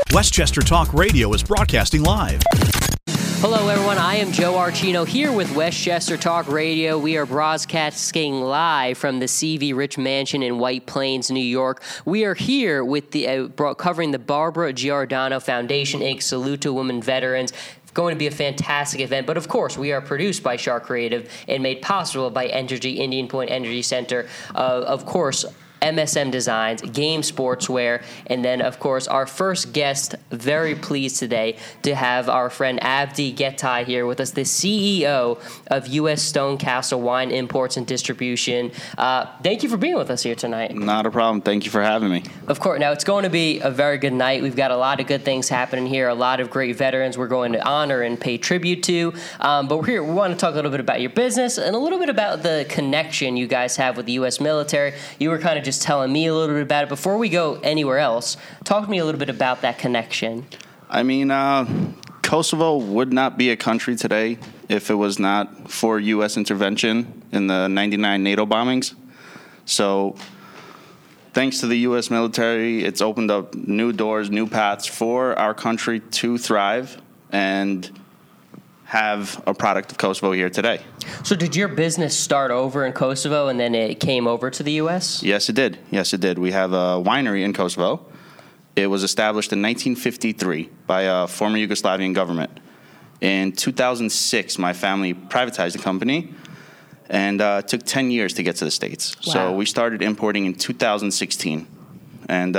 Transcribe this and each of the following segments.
Westchester Talk Radio is broadcasting live. Hello, everyone. I am Joe Archino here with Westchester Talk Radio. We are broadcasting live from the CV Rich Mansion in White Plains, New York. We are here with the covering the Barbara Giordano Foundation, Inc. Salute to Women Veterans. It's going to be a fantastic event, but of course, we are produced by Shark Creative and made possible by Entergy Indian Point Energy Center. Of course, MSM Designs, Game Sportswear, and then, of course, our first guest, very pleased today to have our friend Avdi Gettai here with us, the CEO of U.S. Stonecastle Wine Imports and Distribution. Thank you for being with us here tonight. Not a problem. Thank you for having me. Of course. Now, it's going to be a very good night. We've got a lot of good things happening here, a lot of great veterans we're going to honor and pay tribute to. But we're here. We want to talk a little bit about your business and a little bit about the connection you guys have with the U.S. military. You were kind of just telling me a little bit about it. Before we go anywhere else, talk to me a little bit about that connection. I mean, Kosovo would not be a country today if it was not for U.S. intervention in the 99 NATO bombings. So thanks to the U.S. military, it's opened up new doors, new paths for our country to thrive and have a product of Kosovo here today. So did your business start over in Kosovo and then it came over to the U.S.? Yes, it did. Yes, it did. We have a winery in Kosovo. It was established in 1953 by a former Yugoslavian government. In 2006, my family privatized the company, and it took 10 years to get to the States. Wow. So we started importing in 2016. And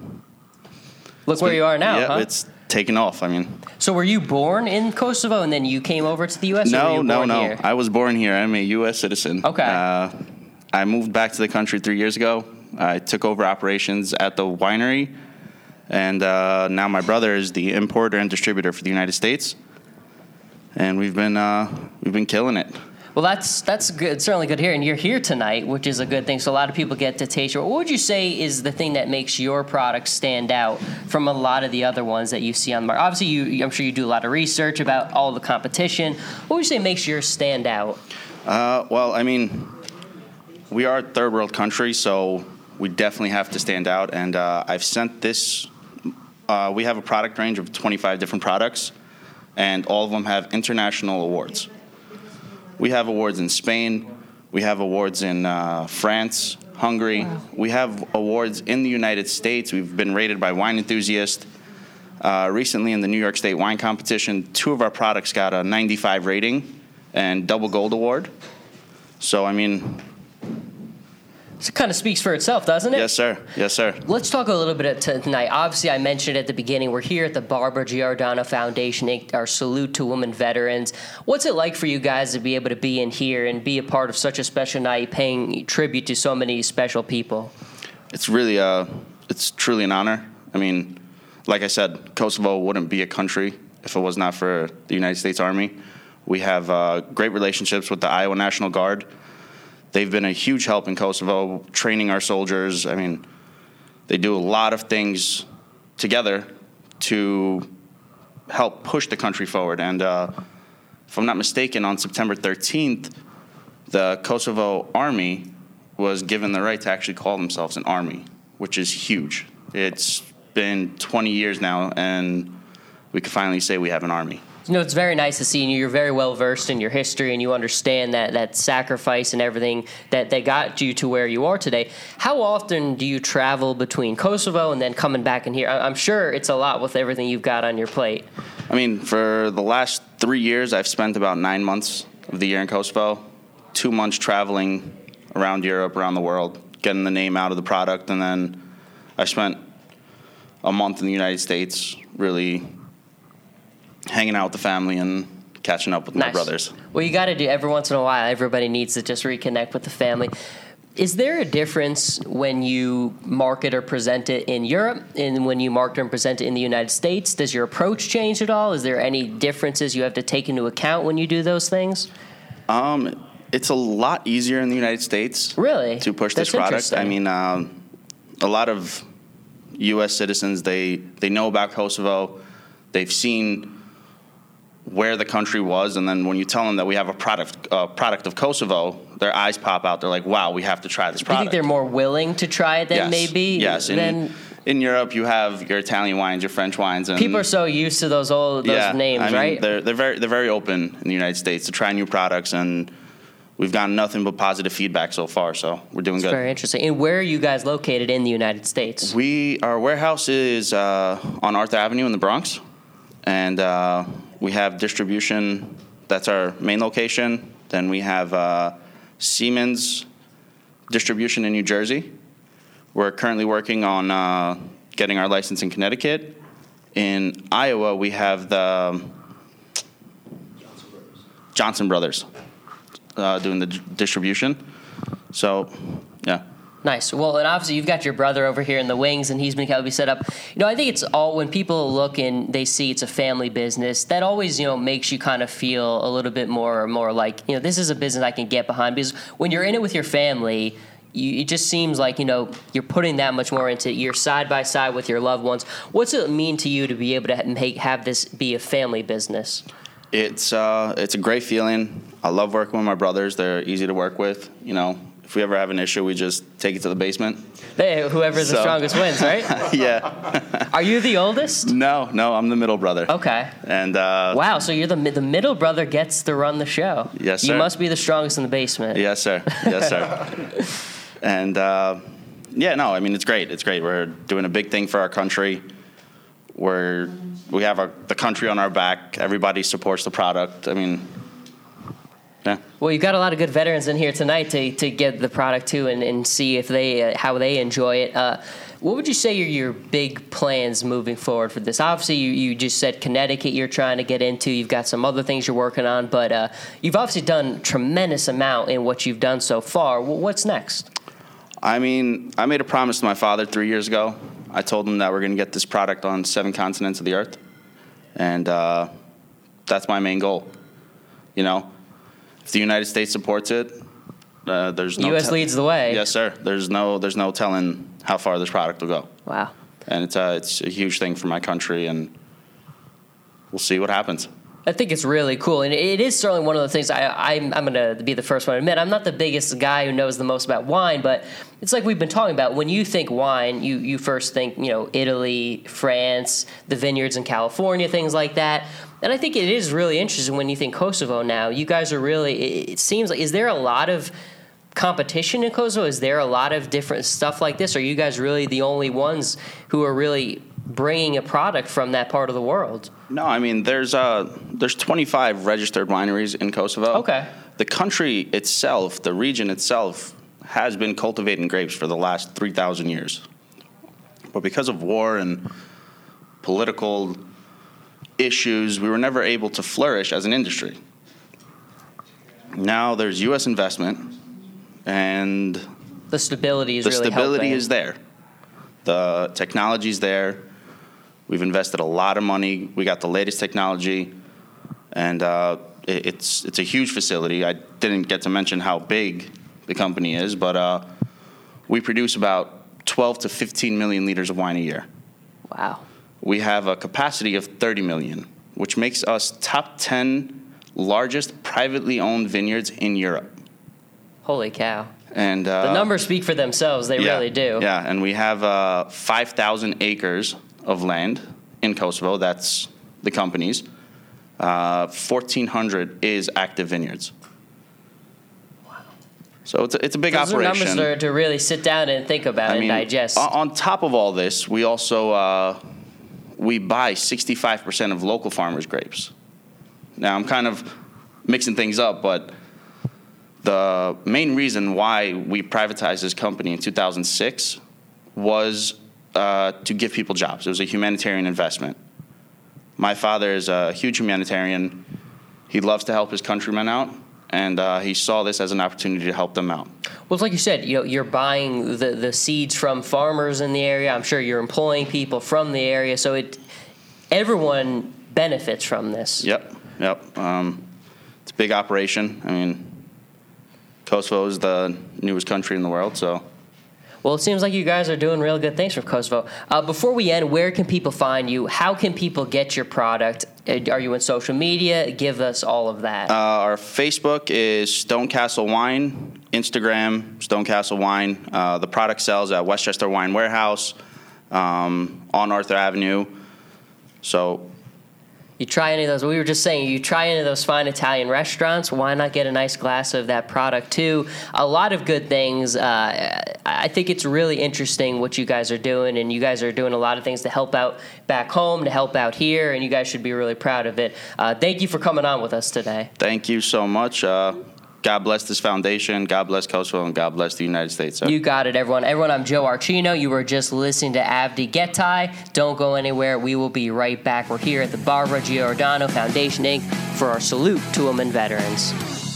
look where you are now, yeah, huh? It's taken off. I mean, so were you born in Kosovo and then you came over to the U.S.? No, or were you born no. Here? I was born here. I'm a U.S. citizen. Okay. I moved back to the country 3 years ago. I took over operations at the winery, and now my brother is the importer and distributor for the United States. And we've been killing it. Well, that's good. It's certainly good to hear. And you're here tonight, which is a good thing. So a lot of people get to taste it. What would you say is the thing that makes your product stand out from a lot of the other ones that you see on the market? Obviously, I'm sure you do a lot of research about all the competition. What would you say makes yours stand out? Well, I mean, we are a third world country, so we definitely have to stand out. And I've sent this. We have a product range of 25 different products, and all of them have international awards. We have awards in Spain. We have awards in France, Hungary. Wow. We have awards in the United States. We've been rated by Wine Enthusiast. Recently in the New York State Wine Competition, 2 of our products got a 95 rating and double gold award. So, I mean, it kind of speaks for itself, doesn't it? Yes, sir. Yes, sir. Let's talk a little bit tonight. Obviously, I mentioned at the beginning, we're here at the Barbara Giordano Foundation, Inc., our Salute to Women Veterans. What's it like for you guys to be able to be in here and be a part of such a special night, paying tribute to so many special people? It's really, it's truly an honor. I mean, like I said, Kosovo wouldn't be a country if it was not for the United States Army. We have great relationships with the Iowa National Guard. They've been a huge help in Kosovo, training our soldiers. I mean, they do a lot of things together to help push the country forward. And if I'm not mistaken, on September 13th, the Kosovo Army was given the right to actually call themselves an army, which is huge. It's been 20 years now, and we can finally say we have an army. You know, it's very nice to see you. You're very well versed in your history, and you understand that sacrifice and everything that got you to where you are today. How often do you travel between Kosovo and then coming back in here? I'm sure it's a lot with everything you've got on your plate. I mean, for the last 3 years, I've spent about 9 months of the year in Kosovo, 2 months traveling around Europe, around the world, getting the name out of the product, and then I spent a month in the United States, really hanging out with the family and catching up with my brothers. Well, you got to do every once in a while. Everybody needs to just reconnect with the family. Is there a difference when you market or present it in Europe and when you market and present it in the United States? Does your approach change at all? Is there any differences you have to take into account when you do those things? It's a lot easier in the United States. Really? To push this product. I mean, a lot of U.S. citizens, they know about Kosovo. They've seen where the country was, and then when you tell them that we have a product of Kosovo, their eyes pop out. They're like, wow, we have to try this product. Do you think they're more willing to try it than maybe? Yes, in Europe, you have your Italian wines, your French wines, and people are so used to those names, I mean, right? They're very open in the United States to try new products, and we've gotten nothing but positive feedback so far. So we're doing good. Very interesting. And where are you guys located in the United States? Our warehouse is on Arthur Avenue in the Bronx, and we have distribution. That's our main location. Then we have Siemens distribution in New Jersey. We're currently working on getting our license in Connecticut. In Iowa, we have the Johnson Brothers doing the distribution. So, yeah. Nice. Well, and obviously you've got your brother over here in the wings, and he's been helping you set up. I think it's all when people look and they see it's a family business, that always, makes you kind of feel a little bit more like, this is a business I can get behind. Because when you're in it with your family, it just seems like, you're putting that much more into it. You're side by side with your loved ones. What's it mean to you to be able to have this be a family business? It's a great feeling. I love working with my brothers. They're easy to work with. If we ever have an issue, we just take it to the basement. Whoever's the strongest wins, right? Yeah. Are you the oldest? No, I'm the middle brother. Okay. And wow, so you're the middle brother gets to run the show. Yes, sir. You must be the strongest in the basement. Yes, sir. Yes, sir. And it's great. It's great. We're doing a big thing for our country. We have the country on our back. Everybody supports the product. Yeah. Well, you've got a lot of good veterans in here tonight to get the product to and see if how they enjoy it. What would you say are your big plans moving forward for this? Obviously, you just said Connecticut you're trying to get into. You've got some other things you're working on, but you've obviously done a tremendous amount in what you've done so far. What's next? I made a promise to my father 3 years ago. I told him that we're going to get this product on 7 continents of the earth, and that's my main goal. If the United States supports it, there's no U.S. leads the way. Yes, sir. There's no telling how far this product will go. Wow. And it's a huge thing for my country, and we'll see what happens. I think it's really cool, and it is certainly one of the things I'm going to be the first one to admit. I'm not the biggest guy who knows the most about wine, but it's like we've been talking about. When you think wine, you first think, Italy, France, the vineyards in California, things like that. And I think it is really interesting when you think Kosovo now. You guys are really, it seems like, is there a lot of competition in Kosovo? Is there a lot of different stuff like this? Are you guys really the only ones who are really bringing a product from that part of the world? No, there's 25 registered wineries in Kosovo. Okay. The country itself, the region itself, has been cultivating grapes for the last 3,000 years. But because of war and political issues, we were never able to flourish as an industry. Now there's U.S. investment, and the stability is there. The technology's there. We've invested a lot of money. We got the latest technology, and it's a huge facility. I didn't get to mention how big the company is, but we produce about 12 to 15 million liters of wine a year. Wow. We have a capacity of 30 million, which makes us top 10 largest privately owned vineyards in Europe. Holy cow. And the numbers speak for themselves. They really do. Yeah, and we have 5,000 acres of land in Kosovo. That's the company's. 1,400 is active vineyards. Wow. So it's a big operation. Those are numbers to really sit down and think about and digest. On top of all this, we also we buy 65% of local farmers' grapes. Now, I'm kind of mixing things up, but the main reason why we privatized this company in 2006 was to give people jobs. It was a humanitarian investment. My father is a huge humanitarian. He loves to help his countrymen out, and he saw this as an opportunity to help them out. Well, it's like you said, you're buying the seeds from farmers in the area. I'm sure you're employing people from the area, so everyone benefits from this. Yep. It's a big operation. Kosovo is the newest country in the world, so. Well, it seems like you guys are doing real good things from Kosovo. Before we end, where can people find you? How can people get your product? Are you in social media? Give us all of that. Our Facebook is Stonecastle Wine, Instagram, Stonecastle Wine. The product sells at Westchester Wine Warehouse. on Arthur Avenue. So you try any of those, we were just saying, you try any of those fine Italian restaurants, why not get a nice glass of that product too? A lot of good things. I think it's really interesting what you guys are doing, and you guys are doing a lot of things to help out back home, to help out here, and you guys should be really proud of it. Thank you for coming on with us today. Thank you so much. God bless this foundation, God bless Kosovo, and God bless the United States. Sir. You got it, everyone. Everyone, I'm Joe Archino. You were just listening to Avdi Getai. Don't go anywhere. We will be right back. We're here at the Barbara Giordano Foundation, Inc. for our salute to women veterans.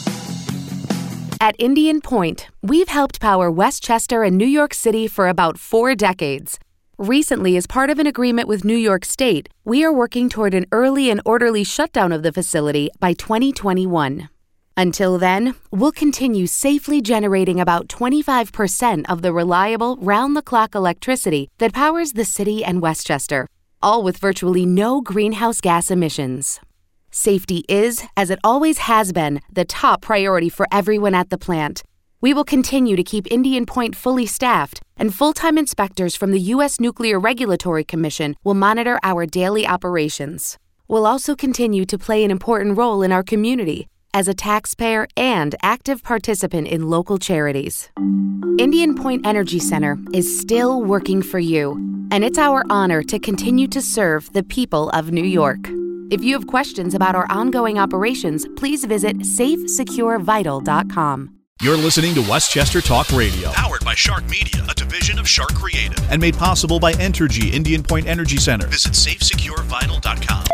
At Indian Point, we've helped power Westchester and New York City for about 4 decades. Recently, as part of an agreement with New York State, we are working toward an early and orderly shutdown of the facility by 2021. Until then, we'll continue safely generating about 25% of the reliable, round-the-clock electricity that powers the city and Westchester, all with virtually no greenhouse gas emissions. Safety is, as it always has been, the top priority for everyone at the plant. We will continue to keep Indian Point fully staffed, and full-time inspectors from the U.S. Nuclear Regulatory Commission will monitor our daily operations. We'll also continue to play an important role in our community, as a taxpayer and active participant in local charities. Indian Point Energy Center is still working for you, and it's our honor to continue to serve the people of New York. If you have questions about our ongoing operations, please visit safesecurevital.com. You're listening to Westchester Talk Radio, powered by Shark Media, a division of Shark Creative, and made possible by Entergy Indian Point Energy Center. Visit safesecurevital.com.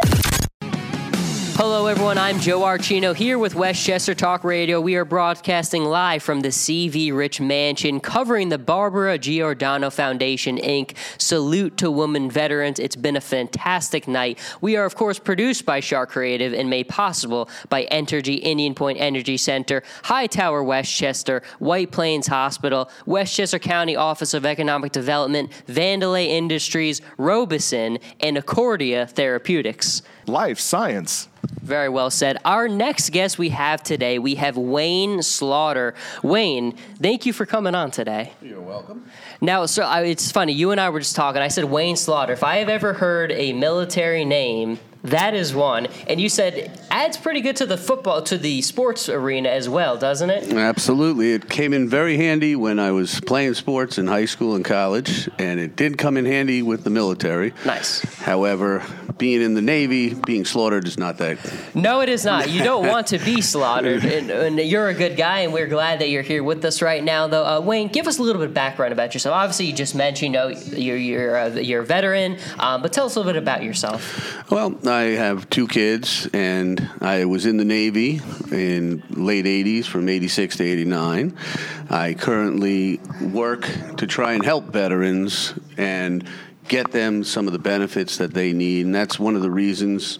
Hello, everyone. I'm Joe Archino here with Westchester Talk Radio. We are broadcasting live from the CV Rich Mansion, covering the Barbara Giordano Foundation, Inc. Salute to Women Veterans. It's been a fantastic night. We are, of course, produced by Shark Creative and made possible by Entergy Indian Point Energy Center, Hightower Westchester, White Plains Hospital, Westchester County Office of Economic Development, Vandalay Industries, Robeson, and Accordia Therapeutics. Life science. Very well said. Our next guest we have today, we have Wayne Slaughter. Wayne, thank you for coming on today. You're welcome. Now, so it's funny, you and I were just talking. I said Wayne Slaughter. If I have ever heard a military name, that is one. And you said adds pretty good to the sports arena as well, doesn't it? Absolutely. It came in very handy when I was playing sports in high school and college, and it did come in handy with the military. Nice. However, being in the Navy, being slaughtered is not that. No, it is not. You don't want to be slaughtered, and you're a good guy, and we're glad that you're here with us right now. Though, Wayne, give us a little bit of background about yourself. Obviously, you just mentioned, you're a veteran, but tell us a little bit about yourself. Well, I have 2 kids, and I was in the Navy in late 80s, from 86 to 89. I currently work to try and help veterans and get them some of the benefits that they need, and that's one of the reasons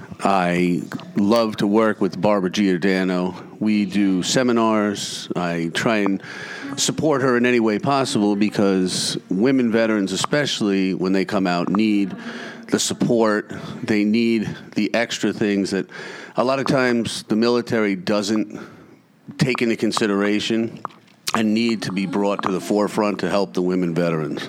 I love to work with Barbara Giordano. We do seminars. I try and support her in any way possible because women veterans, especially when they come out, need the support. They need the extra things that a lot of times the military doesn't take into consideration and need to be brought to the forefront to help the women veterans.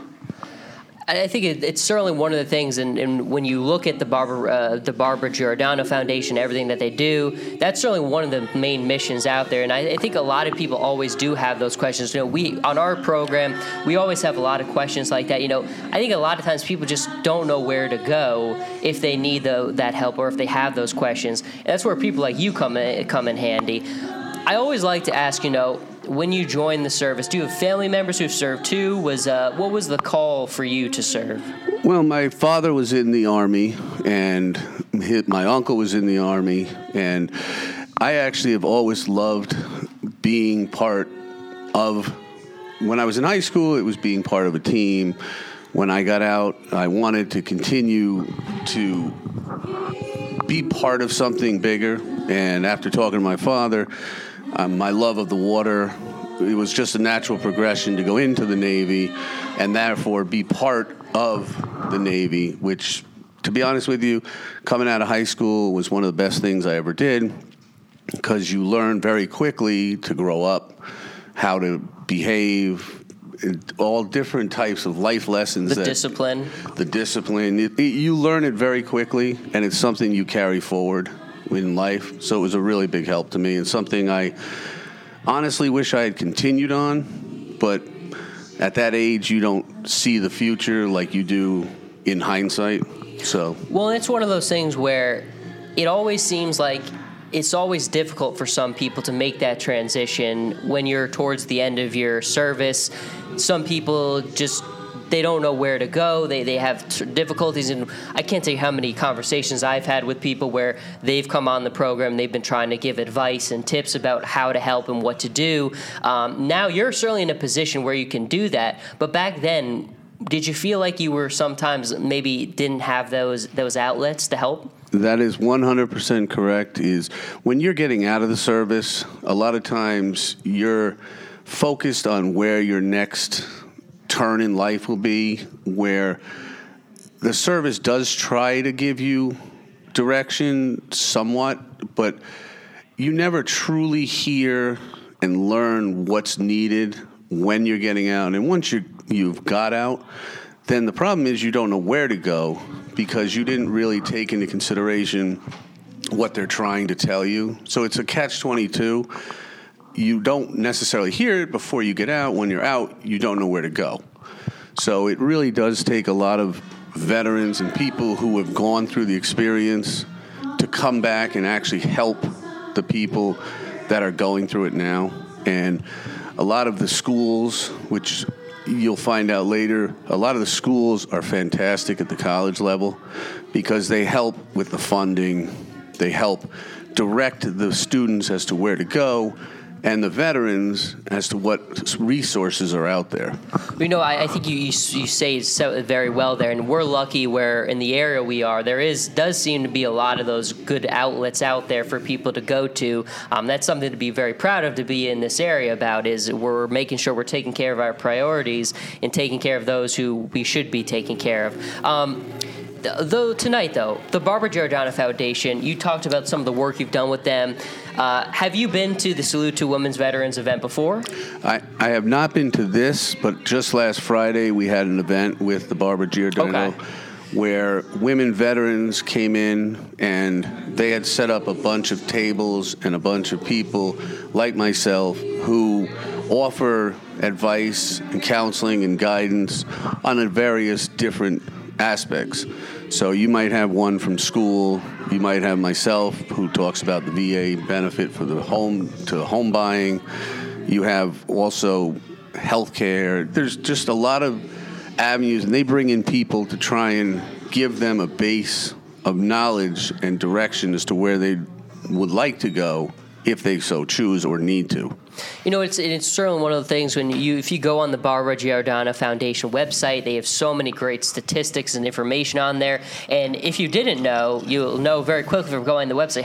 I think it's certainly one of the things, and when you look at the Barbara Giordano Foundation, everything that they do, that's certainly one of the main missions out there. And I think a lot of people always do have those questions. We on our program, we always have a lot of questions like that. I think a lot of times people just don't know where to go if they need that help or if they have those questions. And that's where people like you come in handy. I always like to ask, when you joined the service, do you have family members who served too? What was the call for you to serve? Well, my father was in the Army, and my uncle was in the Army, and I actually have always loved being part of, when I was in high school, it was being part of a team. When I got out, I wanted to continue to be part of something bigger, and after talking to my father, my love of the water, it was just a natural progression to go into the Navy and therefore be part of the Navy, which, to be honest with you, coming out of high school was one of the best things I ever did because you learn very quickly to grow up, how to behave, all different types of life lessons. The discipline. You learn it very quickly, and it's something you carry forward in life. So it was a really big help to me, and something I honestly wish I had continued on. But at that age, you don't see the future like you do in hindsight. So, well, it's one of those things where it always seems like it's always difficult for some people to make that transition when you're towards the end of your service. Some people just, they don't know where to go. They have difficulties, and I can't tell you how many conversations I've had with people where they've come on the program, they've been trying to give advice and tips about how to help and what to do. Now you're certainly in a position where you can do that, but back then, did you feel like you were sometimes maybe didn't have those outlets to help? That is 100% correct. Is when you're getting out of the service, a lot of times you're focused on where your next turn in life will be, where the service does try to give you direction somewhat, but you never truly hear and learn what's needed when you're getting out. And once you've got out, then the problem is you don't know where to go because you didn't really take into consideration what they're trying to tell you. So it's a catch-22. You don't necessarily hear it before you get out. When you're out, you don't know where to go. So it really does take a lot of veterans and people who have gone through the experience to come back and actually help the people that are going through it now. And a lot of the schools, which you'll find out later, a lot of the schools are fantastic at the college level because they help with the funding. They help direct the students as to where to go and the veterans as to what resources are out there. You know, I think you say it so very well there, and we're lucky where in the area we are, does seem to be a lot of those good outlets out there for people to go to. That's something to be very proud of to be in this area about, is we're making sure we're taking care of our priorities and taking care of those who we should be taking care of. Tonight, the Barbara Giordano Foundation, you talked about some of the work you've done with them. Have you been to the Salute to Women's Veterans event before? I have not been to this, but just last Friday we had an event with the Barbara Giordano where women veterans came in and they had set up a bunch of tables and a bunch of people like myself who offer advice and counseling and guidance on the various different aspects. So you might have one from school, you might have myself who talks about the VA benefit for the home buying. You have also healthcare. There's just a lot of avenues, and they bring in people to try and give them a base of knowledge and direction as to where they would like to go if they so choose or need to. You know, it's certainly one of the things if you go on the Barbara Giordano Foundation website, they have so many great statistics and information on there. And if you didn't know, you'll know very quickly from going on the website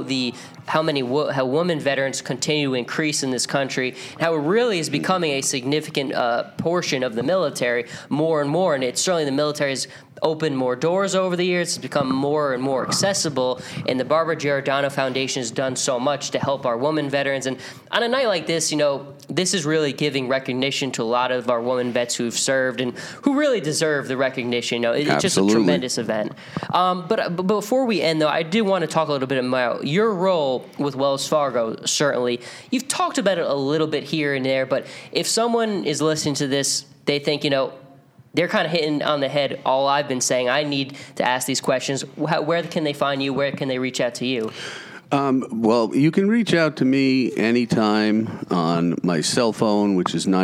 how women veterans continue to increase in this country, and how it really is becoming a significant portion of the military more and more. And it's certainly the military has opened more doors over the years. It's become more and more accessible, and the Barbara Giordano Foundation has done so much to help our women veterans. And on a night like this, you know, this is really giving recognition to a lot of our women vets who've served and who really deserve the recognition. You know, it's just a tremendous event. But before we end, though, I do want to talk a little bit about your role with Wells Fargo. Certainly, you've talked about it a little bit here and there, but if someone is listening to this, they think, you know, they're kind of hitting on the head all I've been saying. I need to ask these questions. Where can they find you? Where can they reach out to you? Well, you can reach out to me anytime on my cell phone, which is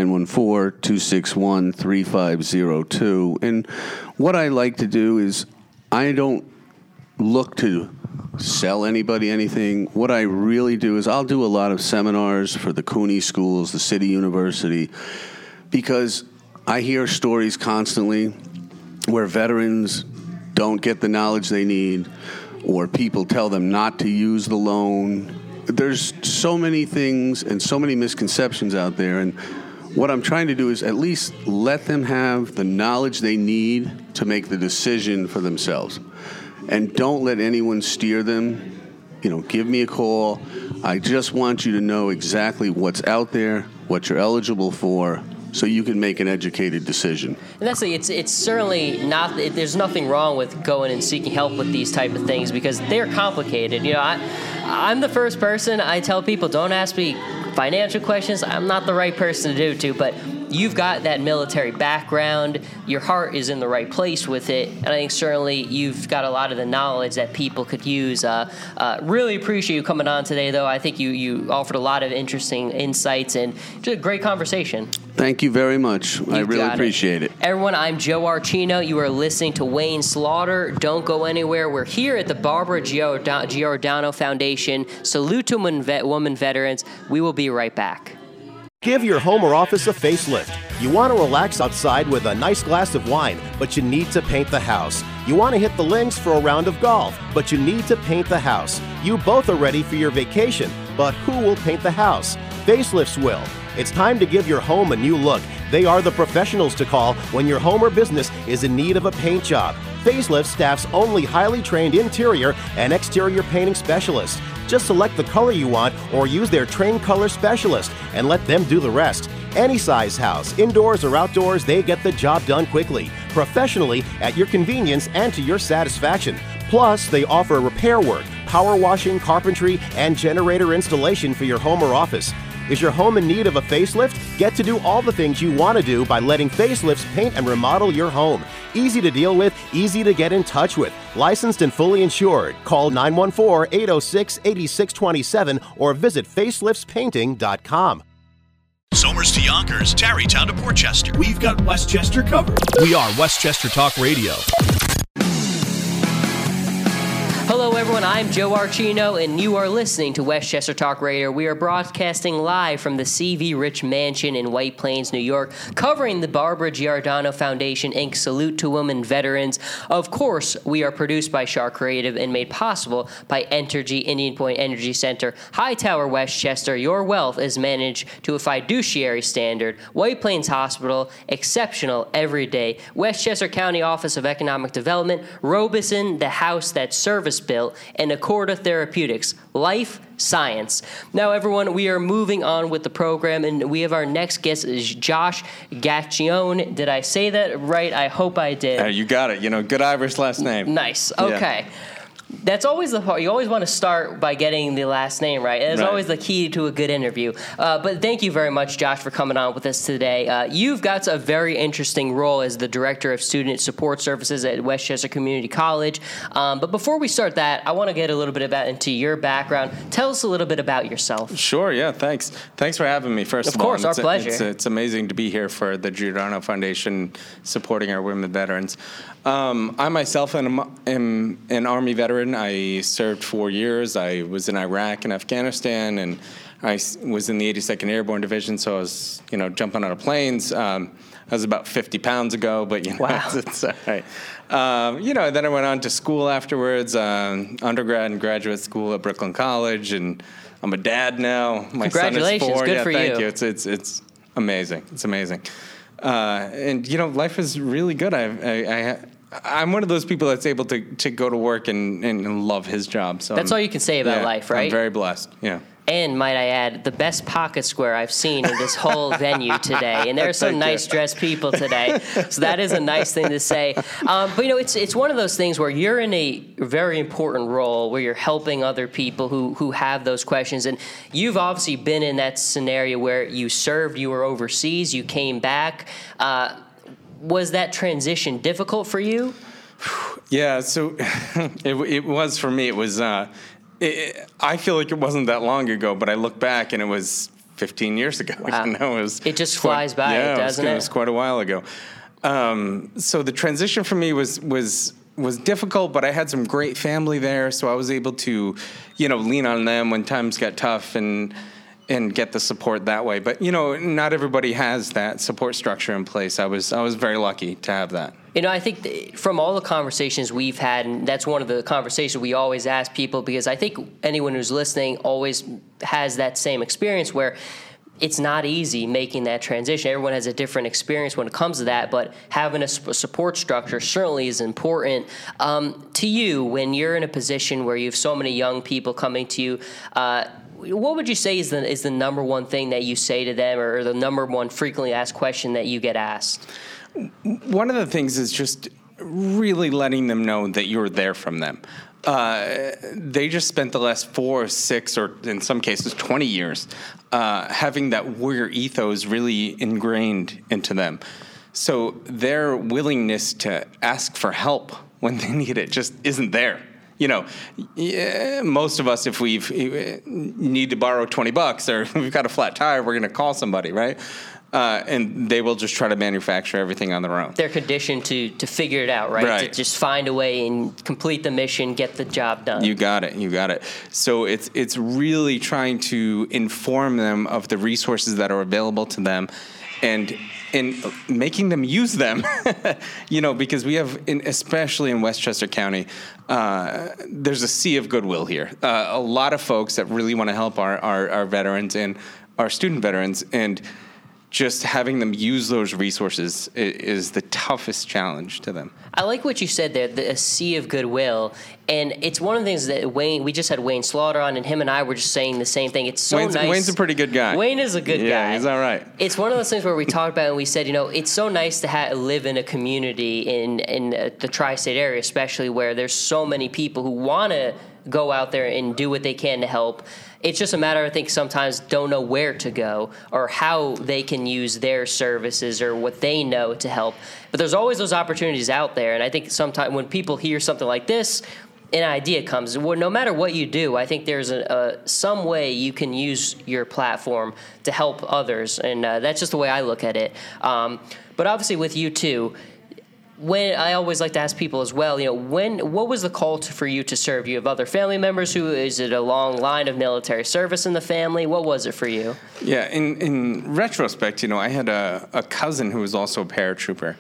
914-261-3502. And what I like to do is I don't look to sell anybody anything. What I really do is I'll do a lot of seminars for the CUNY schools, the City University, because I hear stories constantly where veterans don't get the knowledge they need, or people tell them not to use the loan. There's so many things and so many misconceptions out there, and what I'm trying to do is at least let them have the knowledge they need to make the decision for themselves. And don't let anyone steer them. You know, give me a call. I just want you to know exactly what's out there, what you're eligible for, so you can make an educated decision. And that's it's certainly not. There's nothing wrong with going and seeking help with these type of things because they're complicated. You know, I'm the first person I tell people don't ask me financial questions. I'm not the right person to do it to, but you've got that military background. Your heart is in the right place with it, and I think certainly you've got a lot of the knowledge that people could use. Really appreciate you coming on today, though. I think you offered a lot of interesting insights and just a great conversation. Thank you very much. I really appreciate it. Everyone, I'm Joe Archino. You are listening to Wayne Slaughter. Don't go anywhere. We're here at the Barbara Giordano Foundation. Salute to women veterans. We will be right back. Give your home or office a facelift. You want to relax outside with a nice glass of wine, but you need to paint the house. You want to hit the links for a round of golf, but you need to paint the house. You both are ready for your vacation, but who will paint the house? Facelifts will. It's time to give your home a new look. They are the professionals to call when your home or business is in need of a paint job. Facelift staffs only highly trained interior and exterior painting specialists. Just select the color you want or use their trained color specialist and let them do the rest. Any size house, indoors or outdoors, they get the job done quickly, professionally, at your convenience and to your satisfaction. Plus, they offer repair work, power washing, carpentry, and generator installation for your home or office. Is your home in need of a facelift? Get to do all the things you want to do by letting Facelifts paint and remodel your home. Easy to deal with, easy to get in touch with. Licensed and fully insured. Call 914-806-8627 or visit faceliftspainting.com. Somers to Yonkers, Tarrytown to Portchester. We've got Westchester covered. We are Westchester Talk Radio. Hello, everyone. I'm Joe Archino, and you are listening to Westchester Talk Radio. We are broadcasting live from the C.V. Rich Mansion in White Plains, New York, covering the Barbara Giordano Foundation, Inc. Salute to Women Veterans. Of course, we are produced by Shark Creative and made possible by Entergy Indian Point Energy Center, Hightower, Westchester. Your wealth is managed to a fiduciary standard. White Plains Hospital, exceptional every day. Westchester County Office of Economic Development, Robeson, the house that service built, and Accorda Therapeutics, life science. Now, everyone, we are moving on with the program, and we have our next guest is Josh Gaccione. Did I say that right? I hope I did. You got it. Good Irish last name. Nice. Okay. Yeah. That's always the part. You always want to start by getting the last name right. It's always the key to a good interview. But thank you very much, Josh, for coming on with us today. You've got a very interesting role as the Director of Student Support Services at Westchester Community College. But before we start that, I want to get a little bit into your background. Tell us a little bit about yourself. Sure, yeah, thanks. Thanks for having me, first of all. Of course, our pleasure. It's amazing to be here for the Giordano Foundation supporting our women veterans. I myself am an Army veteran. I served 4 years. I was in Iraq and Afghanistan, and I was in the 82nd Airborne Division, so I was, jumping out of planes. I was about 50 pounds ago, but, wow. It's all right. Then I went on to school afterwards, undergrad and graduate school at Brooklyn College, and I'm a dad now. My Congratulations. son is 4. Good for thank you. It's amazing. It's amazing. And life is really good. I'm one of those people that's able to go to work and love his job. So that's all you can say about life, right? I'm very blessed. Yeah. And might I add, the best pocket square I've seen in this whole venue today. And there are some nice dressed people today, so that is a nice thing to say. But it's one of those things where you're in a very important role where you're helping other people who have those questions. And you've obviously been in that scenario where you served, you were overseas, you came back. Was that transition difficult for you? Yeah, so it was for me. It was. I feel like it wasn't that long ago, but I look back and it was 15 years ago. Wow. It just flies by, doesn't it? It was quite a while ago. So the transition for me was difficult, but I had some great family there, so I was able to, lean on them when times got tough and get the support that way. But, not everybody has that support structure in place. I was very lucky to have that. I think from all the conversations we've had, and that's one of the conversations we always ask people, because I think anyone who's listening always has that same experience where it's not easy making that transition. Everyone has a different experience when it comes to that, but having a support structure certainly is important. To you, when you're in a position where you have so many young people coming to you, what would you say is the number one thing that you say to them, or the number one frequently asked question that you get asked? One of the things is just really letting them know that you're there from them. They just spent the last 4 or 6, or in some cases 20 years having that warrior ethos really ingrained into them. So their willingness to ask for help when they need it just isn't there. You know, most of us, if we need to borrow $20 or we've got a flat tire, we're going to call somebody, right? And they will just try to manufacture everything on their own. They're conditioned to figure it out, right? To just find a way and complete the mission, get the job done. You got it. So it's really trying to inform them of the resources that are available to them, and making them use them. You know, because we have, especially in Westchester County, there's a sea of goodwill here. A lot of folks that really want to help our veterans and our student veterans, and just having them use those resources is the toughest challenge to them. I like what you said there, a sea of goodwill. And it's one of the things that we just had Wayne Slaughter on, and him and I were just saying the same thing. It's so nice. Wayne's a pretty good guy. Wayne is a good guy. Yeah, he's all right. It's one of those things where we talked about it and we said, you know, it's so nice to live in a community in the tri-state area, especially where there's so many people who want to go out there and do what they can to help. It's just a matter, I think, sometimes don't know where to go or how they can use their services or what they know to help. But there's always those opportunities out there. And I think sometimes when people hear something like this, an idea comes. Well, no matter what you do, I think there's some way you can use your platform to help others. And that's just the way I look at it. But obviously with you too, when I always like to ask people as well, you know, what was the call for you to serve? You have other family members is it a long line of military service in the family? What was it for you? Yeah, in retrospect, you know, I had a cousin who was also a paratrooper.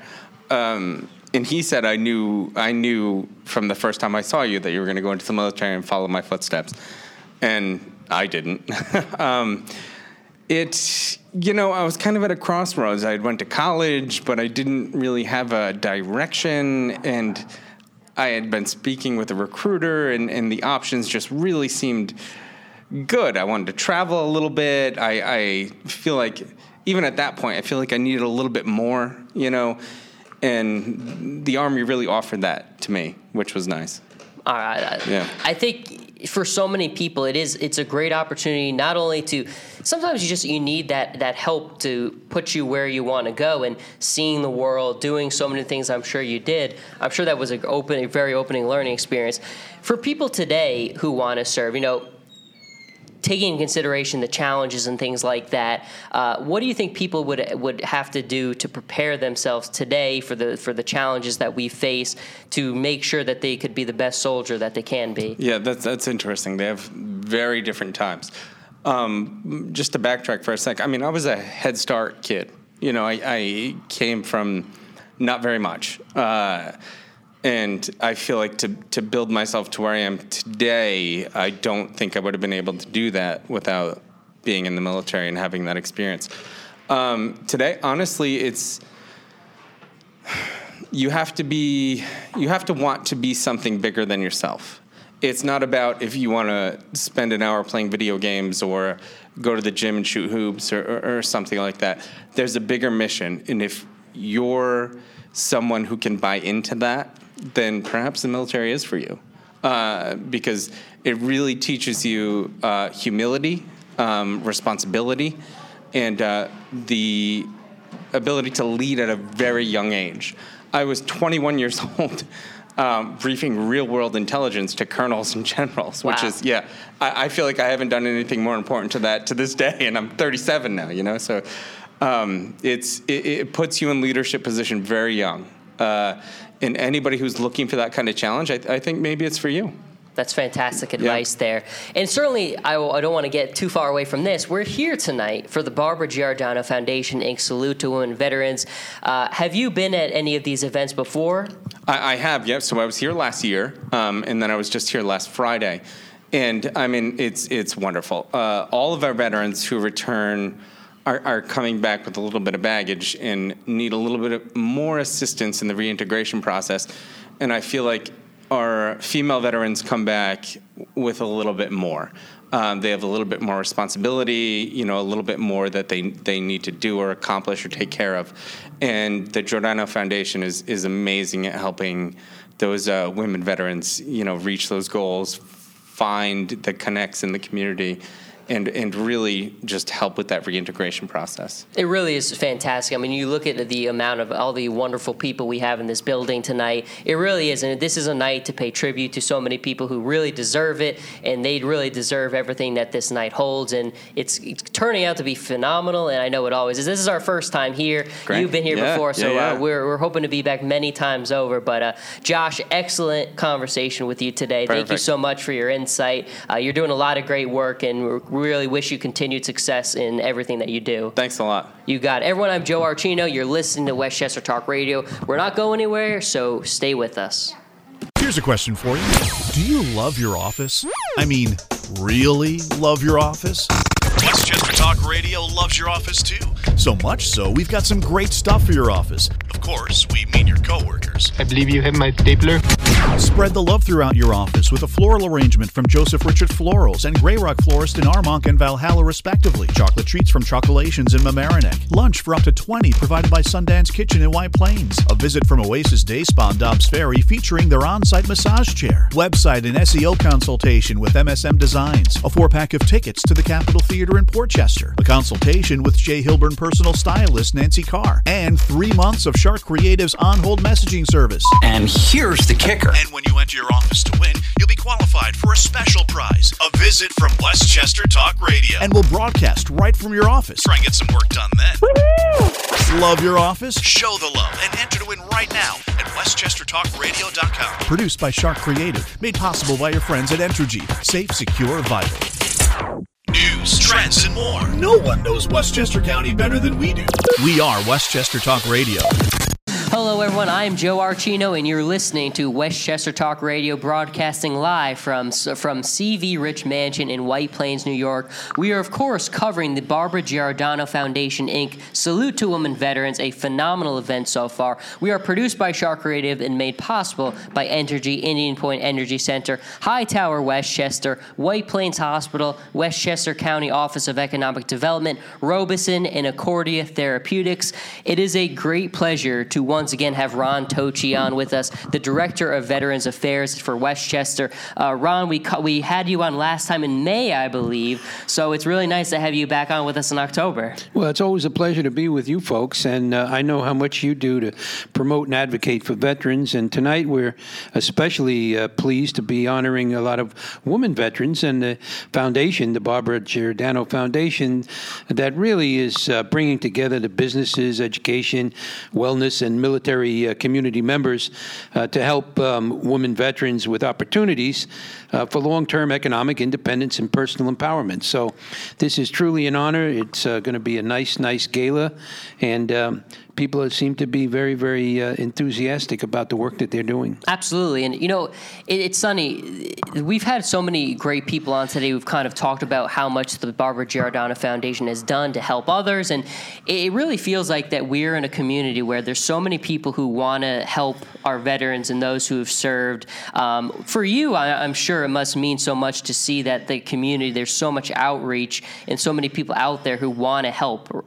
And he said, I knew from the first time I saw you that you were going to go into the military and follow my footsteps. And I didn't. You know, I was kind of at a crossroads. I went to college, but I didn't really have a direction, and I had been speaking with a recruiter, and the options just really seemed good. I wanted to travel a little bit. I feel like, even at that point, I feel like I needed a little bit more, you know, and the Army really offered that to me, which was nice. All right. Yeah. I think for so many people, it's a great opportunity not only to, sometimes you need that help to put you where you want to go, and seeing the world, doing so many things I'm sure you did. I'm sure that was a very opening learning experience. For people today who want to serve, you know, taking into consideration the challenges and things like that, what do you think people would have to do to prepare themselves today for the challenges that we face to make sure that they could be the best soldier that they can be? Yeah, that's interesting. They have very different times. Just to backtrack for a sec, I mean, I was a Head Start kid. You know, I came from not very much. And I feel like to build myself to where I am today, I don't think I would have been able to do that without being in the military and having that experience. Today, honestly, you have to want to be something bigger than yourself. It's not about if you want to spend an hour playing video games or go to the gym and shoot hoops or something like that. There's a bigger mission, and if you're someone who can buy into that, then perhaps the military is for you, because it really teaches you humility, responsibility, and the ability to lead at a very young age. I was 21 years old, briefing real-world intelligence to colonels and generals, which is, I feel like I haven't done anything more important to that to this day, and I'm 37 now, you know, so it puts you in leadership position very young. And anybody who's looking for that kind of challenge, I think maybe it's for you. That's fantastic advice there. And certainly, I don't want to get too far away from this. We're here tonight for the Barbara Giordano Foundation Inc. Salute to Women Veterans. Have you been at any of these events before? I have, yeah. So I was here last year, and then I was just here last Friday. And, I mean, it's wonderful. All of our veterans who return are coming back with a little bit of baggage and need a little bit more assistance in the reintegration process. And I feel like our female veterans come back with a little bit more. They have a little bit more responsibility, a little bit more that they need to do or accomplish or take care of. And the Giordano Foundation is amazing at helping those women veterans, reach those goals, find the connects in the community, and really just help with that reintegration process. It really is fantastic. I mean, you look at the amount of all the wonderful people we have in this building tonight. It really is. And this is a night to pay tribute to so many people who really deserve it, and they really deserve everything that this night holds. And it's turning out to be phenomenal, and I know it always is. This is our first time here. Great. You've been here before, so yeah. We're hoping to be back many times over. But Josh, excellent conversation with you today. Perfect. Thank you so much for your insight. You're doing a lot of great work, and we really wish you continued success in everything that you do. Thanks a lot. You got it. Everyone, I'm Joe Archino. You're listening to Westchester Talk Radio. We're not going anywhere, so stay with us. Here's a question for you. Do you love your office? I mean, really love your office? Westchester Talk Radio loves your office too. So much so, we've got some great stuff for your office. Of course, we mean your coworkers. I believe you have my stapler. Spread the love throughout your office with a floral arrangement from Joseph Richard Florals and Grey Rock Florist in Armonk and Valhalla, respectively. Chocolate treats from Chocolations in Mamaroneck. Lunch for up to 20 provided by Sundance Kitchen in White Plains. A visit from Oasis Day Spa in Dobbs Ferry featuring their on-site massage chair. Website and SEO consultation with MSM Designs. A 4-pack of tickets to the Capitol Theater in Portchester. A consultation with Jay Hilburn personal stylist Nancy Carr. And 3 months of Shark Creative's on-hold messaging service. And here's the kicker. And when you enter your office to win, you'll be qualified for a special prize, a visit from Westchester Talk Radio. And we'll broadcast right from your office. Try and get some work done then. Woo-hoo! Love your office? Show the love and enter to win right now at westchestertalkradio.com. Produced by Shark Creative, made possible by your friends at Entergy. Safe, secure, vital. News, trends, and more. No one knows Westchester County better than we do. We are Westchester Talk Radio. Hello, everyone. I am Joe Archino, and you're listening to Westchester Talk Radio, broadcasting live from CV Rich Mansion in White Plains, New York. We are, of course, covering the Barbara Giordano Foundation, Inc. Salute to Women Veterans, a phenomenal event so far. We are produced by Shark Creative and made possible by Entergy, Indian Point Energy Center, Hightower, Westchester, White Plains Hospital, Westchester County Office of Economic Development, Robeson, and Accordia Therapeutics. It is a great pleasure to once again have Ron Tochi on with us, the Director of Veterans Affairs for Westchester. Ron, we had you on last time in May, I believe, so it's really nice to have you back on with us in October. Well, it's always a pleasure to be with you folks, and I know how much you do to promote and advocate for veterans, and tonight we're especially pleased to be honoring a lot of women veterans and the foundation, the Barbara Giordano Foundation, that really is bringing together the businesses, education, wellness, and military community members to help women veterans with opportunities for long-term economic independence and personal empowerment. So this is truly an honor. It's going to be a nice gala, and people seem to be very, very enthusiastic about the work that they're doing. Absolutely. And, it's funny. We've had so many great people on today who've kind of talked about how much the Barbara Giordano Foundation has done to help others. And it really feels like that we're in a community where there's so many people who want to help our veterans and those who have served. For you, I'm sure it must mean so much to see that the community, there's so much outreach and so many people out there who want to help.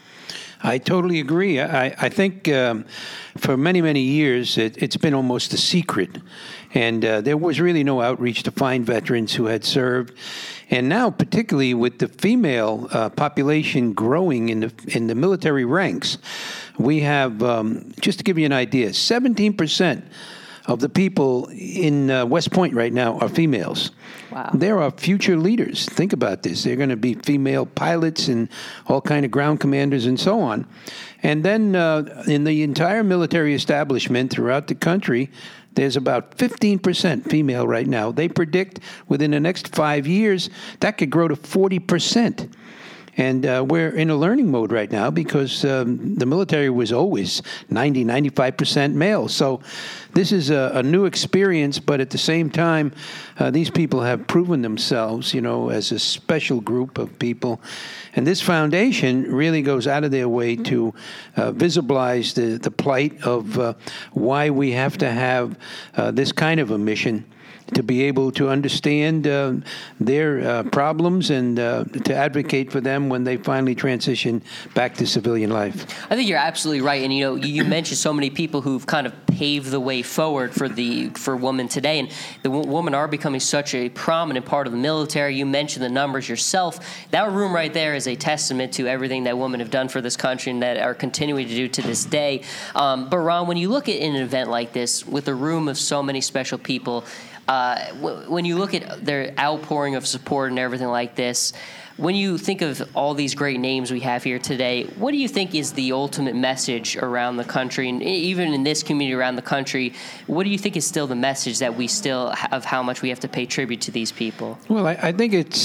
I totally agree. I think for many, many years it's been almost a secret, and there was really no outreach to find veterans who had served. And now, particularly with the female population growing in the military ranks, we have, just to give you an idea, 17% of the people in West Point right now are females. Wow. There are future leaders. Think about this. They're going to be female pilots and all kind of ground commanders and so on. And then in the entire military establishment throughout the country, there's about 15% female right now. They predict within the next 5 years that could grow to 40%. And we're in a learning mode right now because the military was always 95% male. So this is a new experience, but at the same time, these people have proven themselves, as a special group of people. And this foundation really goes out of their way to visibilize the plight of why we have to have this kind of a mission, to be able to understand their problems and to advocate for them when they finally transition back to civilian life. I think you're absolutely right. And, you mentioned so many people who've kind of paved the way forward for women today. And the women are becoming such a prominent part of the military. You mentioned the numbers yourself. That room right there is a testament to everything that women have done for this country and that are continuing to do to this day. But, Ron, when you look at an event like this with a room of so many special people, when you look at their outpouring of support and everything like this, when you think of all these great names we have here today, what do you think is the ultimate message around the country, and even in this community around the country, what do you think is still the message that we still have, how much we have to pay tribute to these people? Well, I think it's,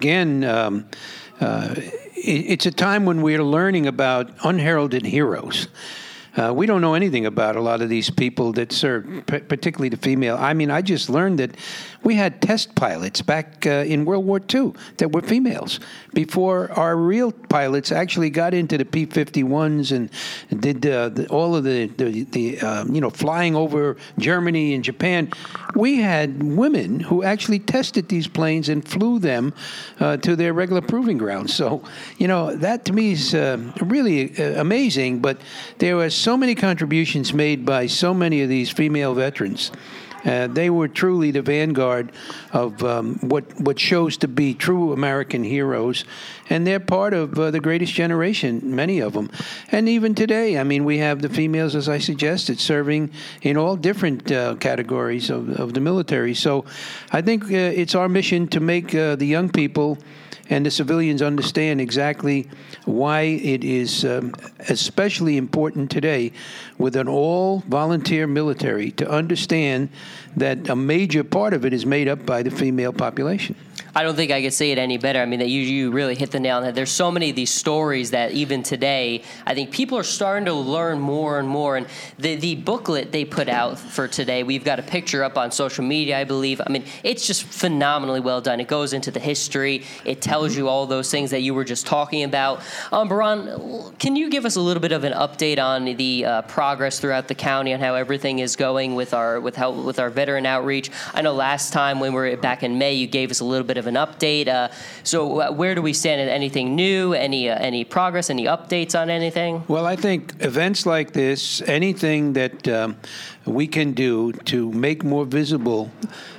it's a time when we're learning about unheralded heroes. We don't know anything about a lot of these people that served, particularly the female. I mean, I just learned that we had test pilots back in World War II that were females before our real pilots actually got into the P-51s and did all of the flying over Germany and Japan. We had women who actually tested these planes and flew them to their regular proving grounds. So, that to me is really amazing. But there were so many contributions made by so many of these female veterans. They were truly the vanguard of what shows to be true American heroes, and they're part of the greatest generation, many of them. And even today, I mean, we have the females, as I suggested, serving in all different categories of the military. So I think it's our mission to make the young people and the civilians understand exactly why it is especially important today with an all-volunteer military to understand that a major part of it is made up by the female population. I don't think I could say it any better. I mean, that you really hit the nail on the head. There's so many of these stories that even today, I think people are starting to learn more and more. And the booklet they put out for today, we've got a picture up on social media, I believe. I mean, it's just phenomenally well done. It goes into the history. It tells you all those things that you were just talking about. Baran, can you give us a little bit of an update on the progress throughout the county and how everything is going with our veteran outreach? I know last time when we were back in May, you gave us a little bit of an update. So where do we stand? Anything new? Any progress? Any updates on anything? Well, I think events like this, anything that we can do to make more visible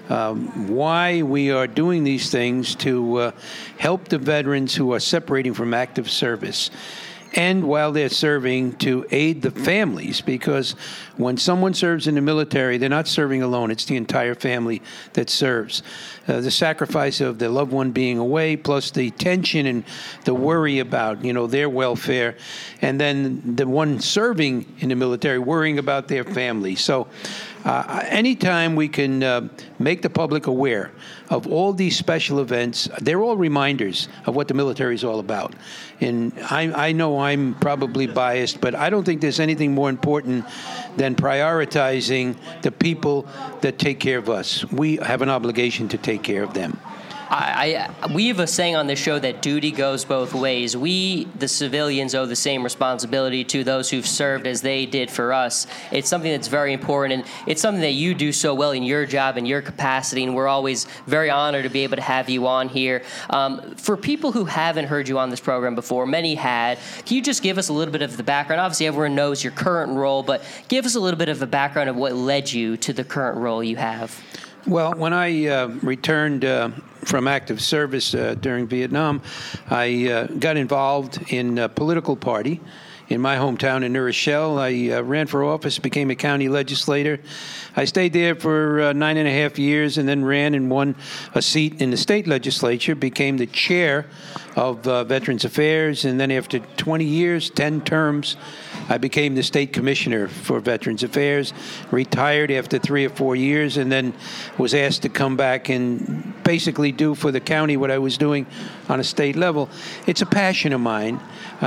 why we are doing these things to help the veterans who are separating from active service. And while they're serving, to aid the families, because when someone serves in the military, they're not serving alone. It's the entire family that serves. The sacrifice of their loved one being away, plus the tension and the worry about, their welfare, and then the one serving in the military worrying about their family. So anytime we can make the public aware of all these special events, they're all reminders of what the military is all about. And I know I'm probably biased, but I don't think there's anything more important than prioritizing the people that take care of us. We have an obligation to take care of them. We have a saying on this show that duty goes both ways. We, the civilians, owe the same responsibility to those who've served as they did for us. It's something that's very important, and it's something that you do so well in your job and your capacity, and we're always very honored to be able to have you on here. For people who haven't heard you on this program before, many had, can you just give us a little bit of the background? Obviously, everyone knows your current role, but give us a little bit of a background of what led you to the current role you have. Well, when I returned from active service during Vietnam, I got involved in a political party in my hometown in New Rochelle. I ran for office, became a county legislator. I stayed there for 9.5 years and then ran and won a seat in the state legislature, became the chair of Veterans Affairs, and then after 20 years, 10 terms, I became the state commissioner for Veterans Affairs, retired after 3 or 4 years, and then was asked to come back and basically do for the county what I was doing on a state level. It's a passion of mine.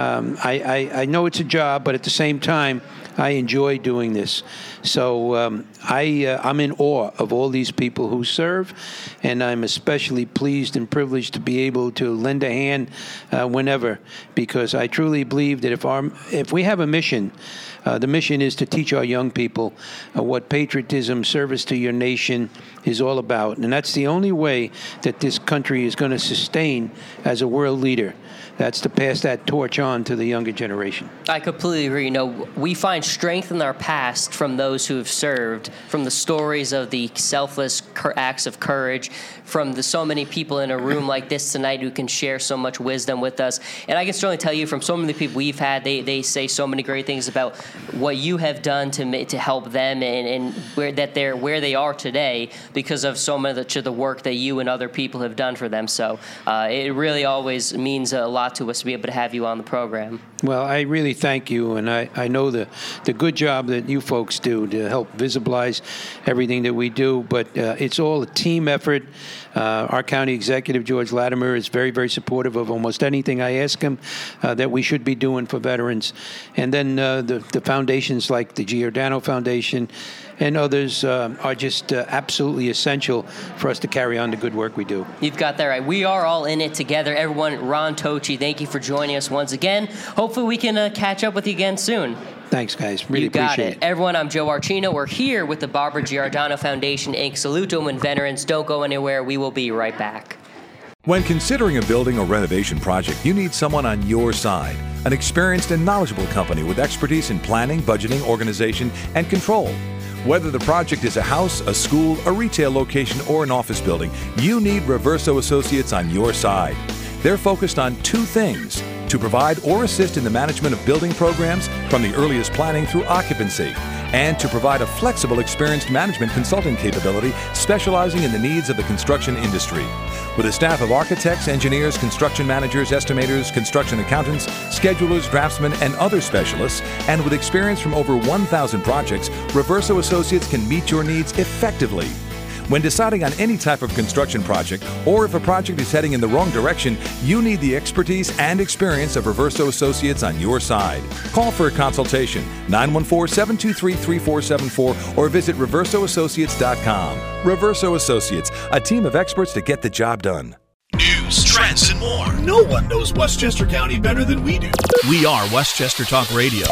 I know it's a job, but at the same time, I enjoy doing this. So I'm in awe of all these people who serve, and I'm especially pleased and privileged to be able to lend a hand whenever, because I truly believe that if we have a mission, the mission is to teach our young people what patriotism, service to your nation is all about. And that's the only way that this country is going to sustain as a world leader. That's to pass that torch on to the younger generation. I completely agree. We find strength in our past from those who have served, from the stories of the selfless acts of courage, from so many people in a room like this tonight who can share so much wisdom with us. And I can certainly tell you from so many people we've had, they say so many great things about what you have done to help them and where they are today because of so much of the work that you and other people have done for them. So it really always means a lot to us to be able to have you on the program. Well, I really thank you, and I know the good job that you folks do to help visibilize everything that we do, but it's all a team effort. Our county executive, George Latimer, is very, very supportive of almost anything I ask him that we should be doing for veterans. And then the foundations like the Giordano Foundation and others are just absolutely essential for us to carry on the good work we do. You've got that right. We are all in it together. Everyone, Ron Tochi, thank you for joining us once again. Hopefully we can catch up with you again soon. Thanks, guys. Really you got appreciate it. Everyone, I'm Joe Archino. We're here with the Barbara Giordano Foundation, Inc. Salute to Women Veterans. Don't go anywhere. We will be right back. When considering a building or renovation project, you need someone on your side. An experienced and knowledgeable company with expertise in planning, budgeting, organization, and control. Whether the project is a house, a school, a retail location, or an office building, you need Reverso Associates on your side. They're focused on two things: to provide or assist in the management of building programs from the earliest planning through occupancy, and to provide a flexible, experienced management consulting capability specializing in the needs of the construction industry. With a staff of architects, engineers, construction managers, estimators, construction accountants, schedulers, draftsmen, and other specialists, and with experience from over 1,000 projects, Reverso Associates can meet your needs effectively. When deciding on any type of construction project, or if a project is heading in the wrong direction, you need the expertise and experience of Reverso Associates on your side. Call for a consultation, 914-723-3474, or visit reversoassociates.com. Reverso Associates, a team of experts to get the job done. News, trends, and more. No one knows Westchester County better than we do. We are Westchester Talk Radio.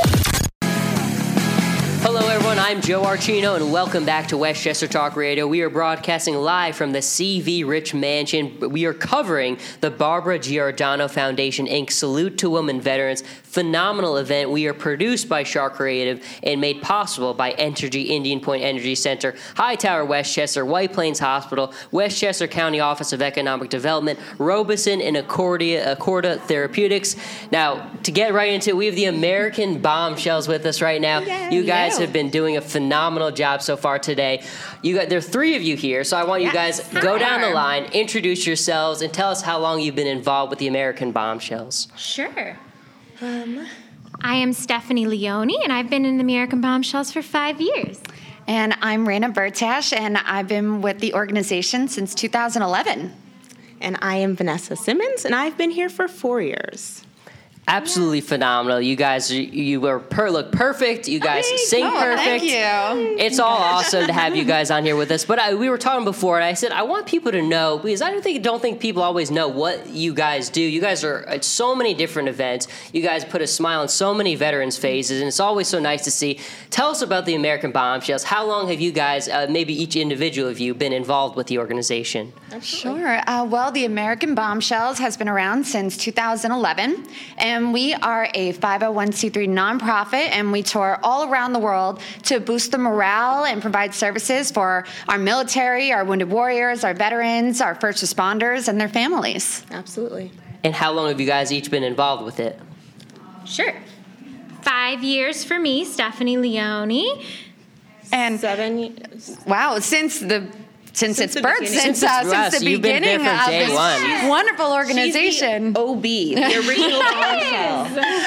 Hello, everyone. I'm Joe Archino, and welcome back to Westchester Talk Radio. We are broadcasting live from the CV Rich Mansion. We are covering the Barbara Giordano Foundation, Inc. Salute to Women Veterans. Phenomenal event. We are produced by Shark Creative and made possible by Entergy Indian Point Energy Center, Hightower Westchester, White Plains Hospital, Westchester County Office of Economic Development, Robeson, and Accorda Therapeutics. Now, to get right into it, we have the American Bombshells with us right now. You guys have been doing a phenomenal job so far today. There are three of you here, so I want you guys go down the line, introduce yourselves, and tell us how long you've been involved with the American Bombshells. Sure. I am Stephanie Leone, and I've been in the American Bombshells for 5 years. And I'm Raina Bertash, and I've been with the organization since 2011. And I am Vanessa Simmons, and I've been here for 4 years. Absolutely phenomenal. You guys, you look perfect. You guys sing perfect. Thank you. It's all awesome to have you guys on here with us. But we were talking before, and I said I want people to know, because I don't think people always know what you guys do. You guys are at so many different events. You guys put a smile on so many veterans' faces, and it's always so nice to see. Tell us about the American Bombshells. How long have you guys, maybe each individual of you, been involved with the organization? Absolutely. Sure. Well, the American Bombshells has been around since 2011, and we are a 501c3 nonprofit, and we tour all around the world to boost the morale and provide services for our military, our wounded warriors, our veterans, our first responders, and their families. Absolutely. And how long have you guys each been involved with it? Sure. 5 years for me, Stephanie Leone. And 7 years. Wow, since its birth, since the you've been there beginning from of day this one. wonderful organization. She's the OB, the original bombshell.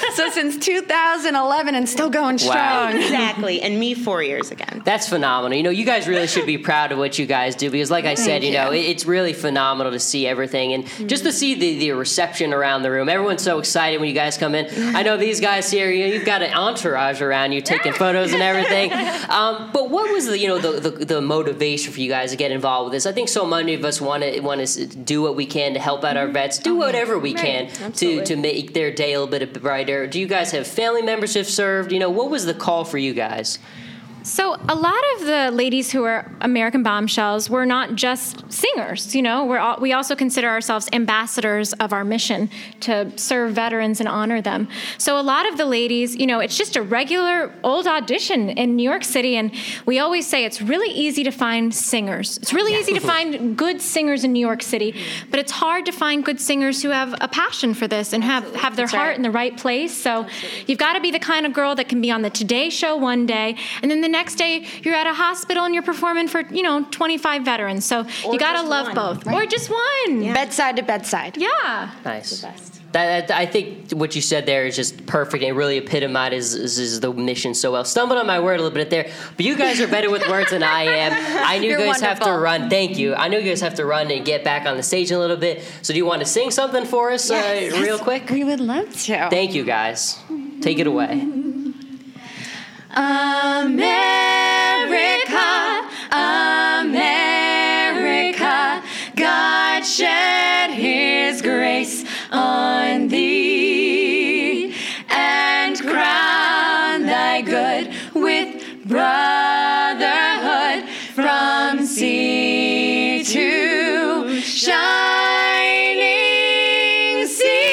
So since 2011 and still going strong. Wow. Exactly. And me 4 years again. That's phenomenal. You guys really should be proud of what you guys do because, like I said, it's really phenomenal to see everything and just to see the reception around the room. Everyone's so excited when you guys come in. I know these guys here, you've got an entourage around you taking photos and everything. But what was the motivation for you guys to get involved with this? I think so many of us want to do what we can to help out our vets, do whatever we can to make their day a little bit brighter. Do you guys have family members who have served? What was the call for you guys? So a lot of the ladies who are American Bombshells were not just singers. We also consider ourselves ambassadors of our mission to serve veterans and honor them. So a lot of the ladies, it's just a regular old audition in New York City, and we always say it's really easy to find singers. It's really easy to find good singers in New York City, but it's hard to find good singers who have a passion for this and have their heart in the right place. So you've got to be the kind of girl that can be on the Today Show one day, and then the next day you're at a hospital and you're performing for 25 veterans. So you got to love both, right? Or just one. Yeah. Bedside to bedside. Yeah. Nice. That I think what you said there is just perfect. It really epitomizes the mission so well. Stumbled on my word a little bit there, but you guys are better with words than I am. I knew you guys have to run. Thank you. I knew you guys have to run and get back on the stage in a little bit. So do you want to sing something for us real quick? We would love to. Thank you, guys. Take it away. America, America, God shed his grace on thee and crown thy good with brotherhood from sea to shining sea.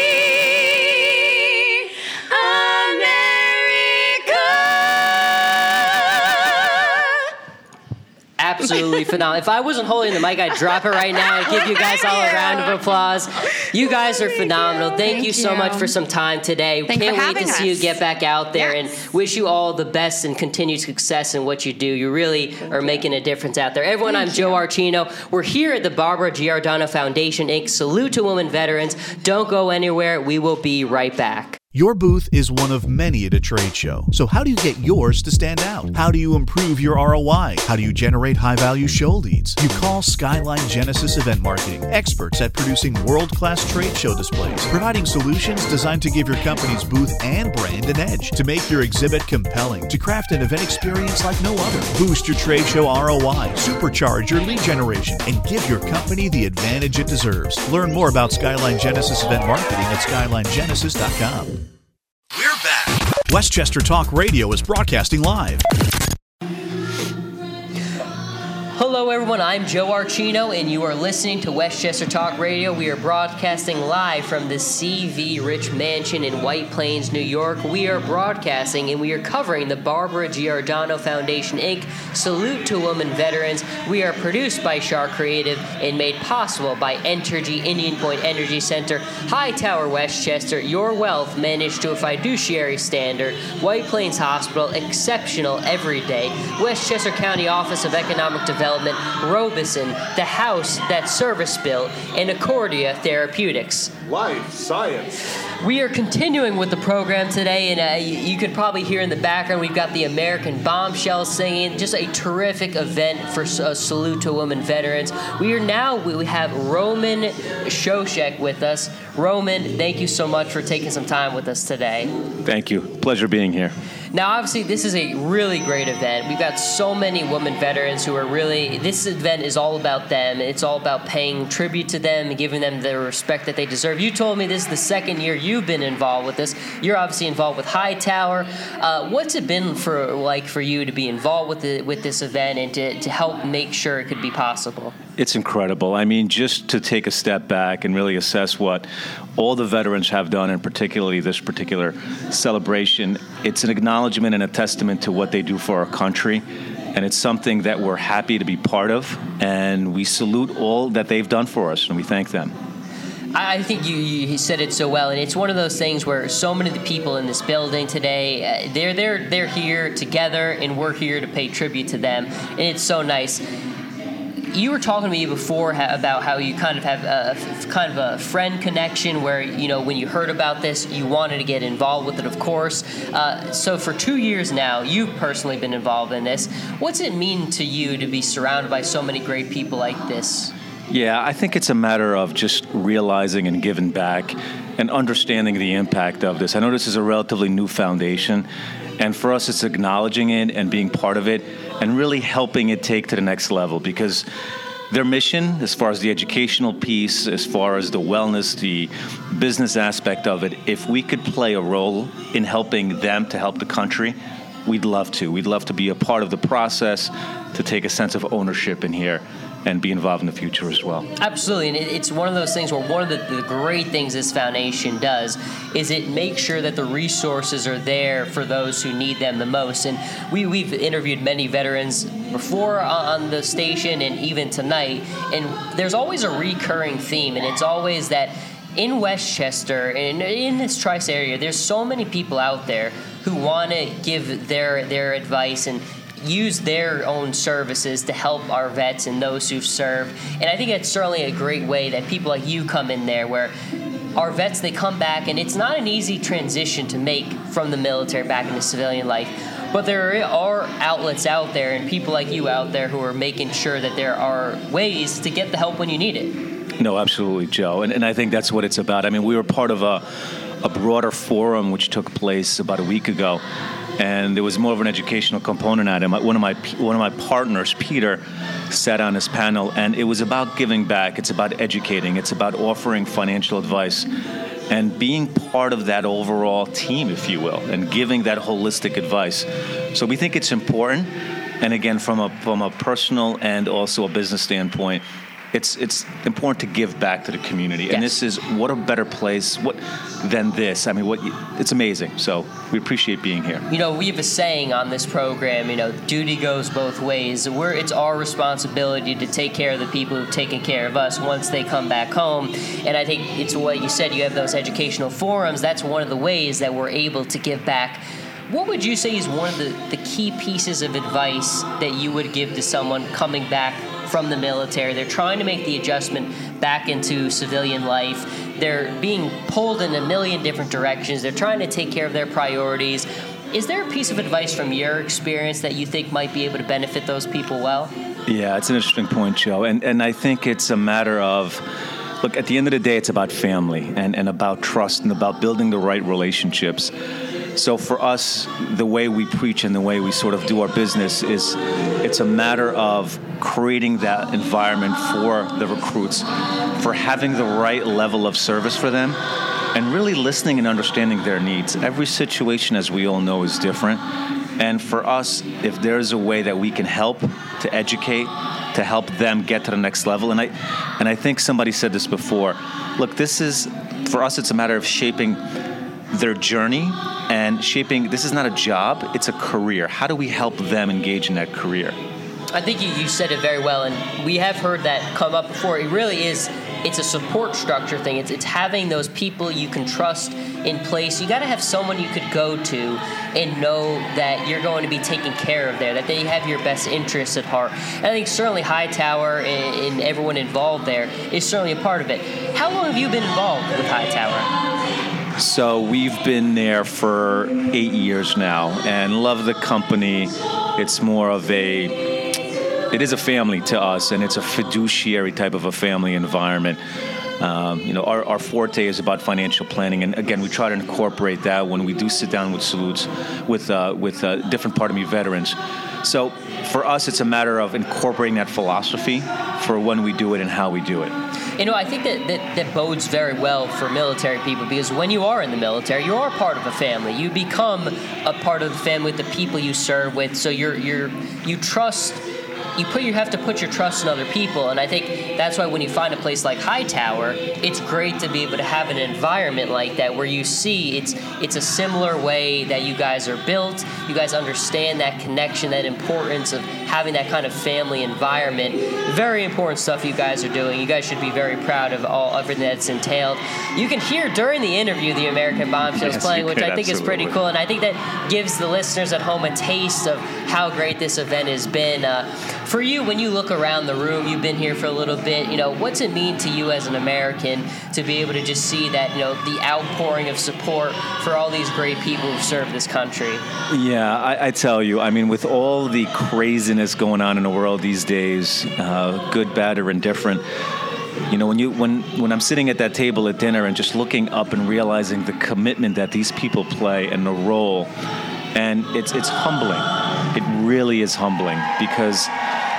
Absolutely phenomenal. If I wasn't holding the mic, I'd drop it right now and give you guys all a round of applause. You guys are phenomenal. Thank you so much for some time today. Can't wait to see you get back out there and wish you all the best and continued success in what you do. You really are making a difference out there. Everyone, I'm Joe Archino. We're here at the Barbara Giordano Foundation, Inc. Salute to Women Veterans. Don't go anywhere. We will be right back. Your booth is one of many at a trade show. So how do you get yours to stand out? How do you improve your ROI? How do you generate high-value show leads? You call Skyline Genesis Event Marketing, experts at producing world-class trade show displays, providing solutions designed to give your company's booth and brand an edge, to make your exhibit compelling, to craft an event experience like no other. Boost your trade show ROI, supercharge your lead generation, and give your company the advantage it deserves. Learn more about Skyline Genesis Event Marketing at SkylineGenesis.com. We're back. Westchester Talk Radio is broadcasting live. Hello, everyone. I'm Joe Archino, and you are listening to Westchester Talk Radio. We are broadcasting live from the CV Rich Mansion in White Plains, New York. We are broadcasting, and we are covering the Barbara Giordano Foundation, Inc. Salute to Women Veterans. We are produced by Shark Creative and made possible by Entergy Indian Point Energy Center, Hightower, Westchester, Your Wealth managed to a fiduciary standard, White Plains Hospital, exceptional every day, Westchester County Office of Economic Development, Robeson, The House That Service Built, and Accordia Therapeutics. Life Science. We are continuing with the program today, and you could probably hear in the background we've got the American Bombshells singing. Just a terrific event for a Salute to Women Veterans. We have Roman Shoshek with us. Roman, thank you so much for taking some time with us today. Thank you. Pleasure being here. Now, obviously, this is a really great event. We've got so many women veterans who are this event is all about them. It's all about paying tribute to them and giving them the respect that they deserve. You told me this is the second year you've been involved with this. You're obviously involved with Hightower. What's it been for you to be involved with this event and to help make sure it could be possible? It's incredible. I mean, just to take a step back and really assess what all the veterans have done, and particularly this particular celebration, it's an acknowledgement and a testament to what they do for our country. And it's something that we're happy to be part of, and we salute all that they've done for us, and we thank them. I think you said it so well, and it's one of those things where so many of the people in this building today, they're here together, and we're here to pay tribute to them, and it's so nice. you were talking to me before about how you kind of have a friend connection where, you know, when you heard about this, you wanted to get involved with it, of course. So for 2 years now, you've personally been involved in this. What's it mean to you to be surrounded by so many great people like this? Yeah, I think it's a matter of just realizing and giving back and understanding the impact of this. I know this is a relatively new foundation, and for us, it's acknowledging it and being part of it and really helping it take to the next level, because their mission, as far as the educational piece, as far as the wellness, the business aspect of it, if we could play a role in helping them to help the country, we'd love to. We'd love to be a part of the process, to take a sense of ownership in here and be involved in the future as well. Absolutely, and it's one of those things where one of the great things this foundation does is it makes sure that the resources are there for those who need them the most. And we've interviewed many veterans before on the station and even tonight, and there's always a recurring theme, and it's always that in Westchester and in this Trice area, there's so many people out there who want to give their advice and use their own services to help our vets and those who've served. And I think it's certainly a great way that people like you come in there, where our vets, they come back, and it's not an easy transition to make from the military back into civilian life. But there are outlets out there and people like you out there who are making sure that there are ways to get the help when you need it. No, absolutely, Joe. And I think that's what it's about. I mean, we were part of a broader forum which took place about a week ago, and there was more of an educational component at it. One of my partners, Peter, sat on this panel, and it was about giving back. It's about educating. It's about offering financial advice and being part of that overall team, if you will, and giving that holistic advice. So we think it's important. And again, from a personal and also a business standpoint, it's important to give back to the community. Yes. And this is, what a better place than this. I mean, it's amazing. So we appreciate being here. You know, we have a saying on this program, you know, duty goes both ways. It's our responsibility to take care of the people who've taken care of us once they come back home. And I think it's what you said, you have those educational forums. That's one of the ways that we're able to give back. What would you say is one of the key pieces of advice that you would give to someone coming back from the military? They're trying to make the adjustment back into civilian life. They're being pulled in a million different directions. They're trying to take care of their priorities. Is there a piece of advice from your experience that you think might be able to benefit those people well? Yeah, it's an interesting point, Joe. And I think it's a matter of, look, at the end of the day, it's about family and about trust and about building the right relationships. So for us, the way we preach and the way we sort of do our business is it's a matter of creating that environment for the recruits, for having the right level of service for them, and really listening and understanding their needs. Every situation, as we all know, is different. And for us, if there's a way that we can help to educate, to help them get to the next level, and I think somebody said this before, look, for us, it's a matter of shaping their journey and shaping, this is not a job, it's a career. How do we help them engage in that career? I think you said it very well, and we have heard that come up before. It really is, it's a support structure thing. It's having those people you can trust in place. You got to have someone you could go to and know that you're going to be taken care of there, that they have your best interests at heart. And I think certainly Hightower and everyone involved there is certainly a part of it. How long have you been involved with Hightower? So we've been there for 8 years now and love the company. It's more of it is a family to us, and it's a fiduciary type of a family environment. Our forte is about financial planning, and again, we try to incorporate that when we do sit down with salutes with different part of me veterans. So for us, it's a matter of incorporating that philosophy for when we do it and how we do it. You know, I think that bodes very well for military people, because when you are in the military, you are part of a family. You become a part of the family with the people you serve with. So you trust. You have to put your trust in other people, and I think that's why when you find a place like Hightower, it's great to be able to have an environment like that where you see it's a similar way that you guys are built. You guys understand that connection, that importance of having that kind of family environment. Very important stuff you guys are doing. You guys should be very proud of everything that's entailed. You can hear during the interview the American Bombshells playing, which I think is pretty cool, and I think that gives the listeners at home a taste of how great this event has been. For you, when you look around the room, you've been here for a little bit, what's it mean to you as an American to be able to just see that, the outpouring of support for all these great people who've served this country? Yeah, I tell you, with all the craziness going on in the world these days, good, bad, or indifferent, when I'm sitting at that table at dinner and just looking up and realizing the commitment that these people play and the role, and it's humbling. It really is humbling, because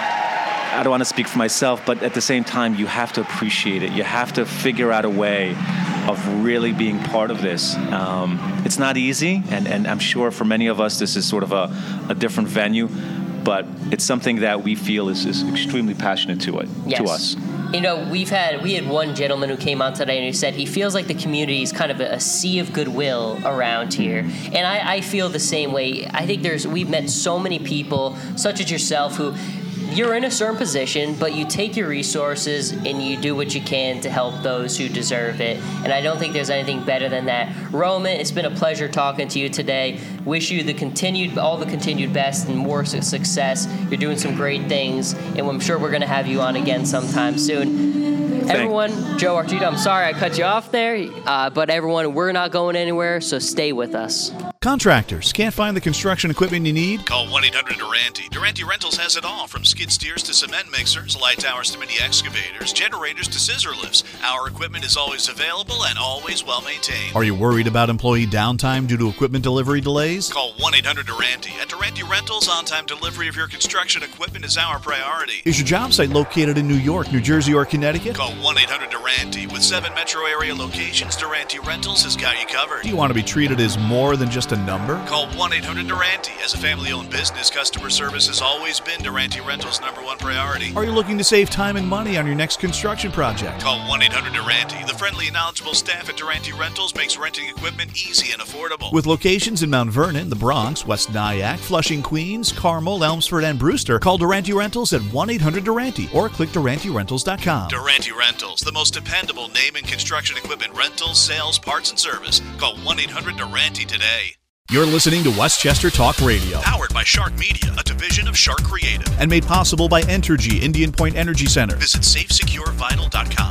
I don't want to speak for myself, but at the same time, you have to appreciate it. You have to figure out a way of really being part of this. It's not easy, and I'm sure for many of us, this is sort of a different venue, but it's something that we feel is extremely passionate to us. We had one gentleman who came on today and who said he feels like the community is kind of a sea of goodwill around here. And I feel the same way. I think we've met so many people, such as yourself, who you're in a certain position, but you take your resources and you do what you can to help those who deserve it. And I don't think there's anything better than that. Roman, it's been a pleasure talking to you today. Wish you all the continued best and more success. You're doing some great things, and I'm sure we're going to have you on again sometime soon. Everyone, Joe Archino, I'm sorry I cut you off there, but everyone, we're not going anywhere, so stay with us. Contractors, can't find the construction equipment you need? Call 1-800-DURANTE. Durante Rentals has it all, from skid steers to cement mixers, light towers to mini excavators, generators to scissor lifts. Our equipment is always available and always well maintained. Are you worried about employee downtime due to equipment delivery delays? Call 1-800-DURANTE. At Durante Rentals, on-time delivery of your construction equipment is our priority. Is your job site located in New York, New Jersey, or Connecticut? Call 1-800-DURANTE. With 7 metro area locations, Durante Rentals has got you covered. Do you want to be treated as more than just a number? Call 1-800-DURANTE. As a family-owned business, customer service has always been Durante Rentals' #1 priority. Are you looking to save time and money on your next construction project? Call 1-800-DURANTE. The friendly and knowledgeable staff at Durante Rentals makes renting equipment easy and affordable. With locations in Mount Vernon, the Bronx, West Nyack, Flushing, Queens, Carmel, Elmsford, and Brewster, call Durante Rentals at 1-800-DURANTE or click DuranteRentals.com. Durante Rentals, the most dependable name in construction equipment rentals, sales, parts, and service. Call 1-800-DURANTE today. You're listening to Westchester Talk Radio. Powered by Shark Media, a division of Shark Creative. And made possible by Entergy, Indian Point Energy Center. Visit SafeSecureVinyl.com.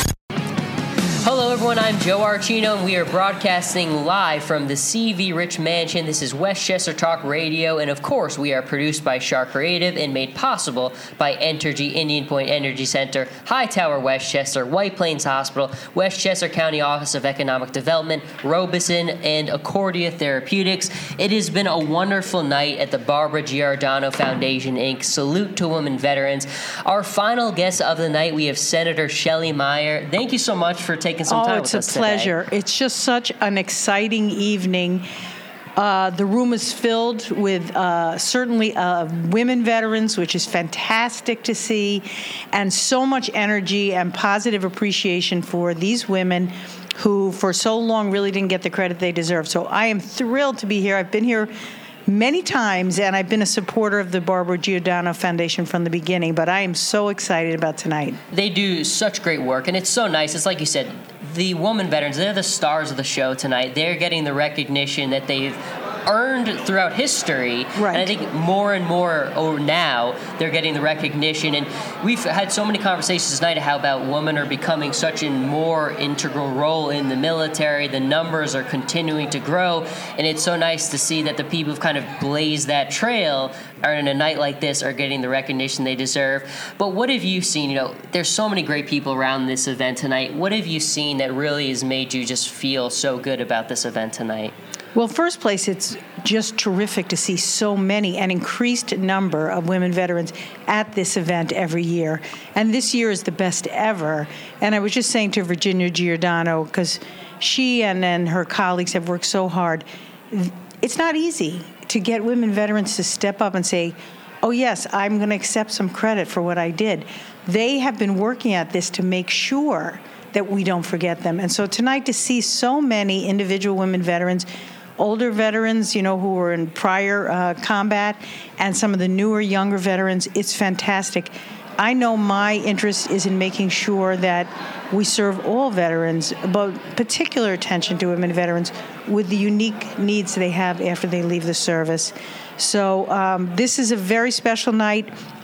Hello, everyone. I'm Joe Archino, and we are broadcasting live from the CV Rich Mansion. This is Westchester Talk Radio, and of course, we are produced by Shark Creative and made possible by Entergy, Indian Point Energy Center, Hightower, Westchester, White Plains Hospital, Westchester County Office of Economic Development, Robeson, and Accordia Therapeutics. It has been a wonderful night at the Barbara Giordano Foundation, Inc. Salute to Women Veterans. Our final guest of the night, we have Senator Shelley Meyer. Thank you so much for taking some time with us today. Oh, it's a pleasure. It's just such an exciting evening. The room is filled with certainly women veterans, which is fantastic to see, and so much energy and positive appreciation for these women who for so long really didn't get the credit they deserve. So I am thrilled to be here. I've been here many times, and I've been a supporter of the Barbara Giordano Foundation from the beginning, but I am so excited about tonight. They do such great work, and it's so nice. It's like you said, the woman veterans, they're the stars of the show tonight. They're getting the recognition that they've earned throughout history. Right. And I think more and more now they're getting the recognition. And we've had so many conversations tonight about women are becoming such a more integral role in the military. The numbers are continuing to grow. And it's so nice to see that the people who've kind of blazed that trail are in a night like this are getting the recognition they deserve. But what have you seen? There's so many great people around this event tonight. What have you seen that really has made you just feel so good about this event tonight? Well, first place, it's just terrific to see so many, an increased number of women veterans at this event every year. And this year is the best ever. And I was just saying to Virginia Giordano, because she and her colleagues have worked so hard, it's not easy to get women veterans to step up and say, oh, yes, I'm going to accept some credit for what I did. They have been working at this to make sure that we don't forget them. And so tonight to see so many individual women veterans, older veterans, who were in prior combat, and some of the newer, younger veterans, it's fantastic. I know my interest is in making sure that we serve all veterans, but particular attention to women veterans with the unique needs they have after they leave the service. So this is a very special night.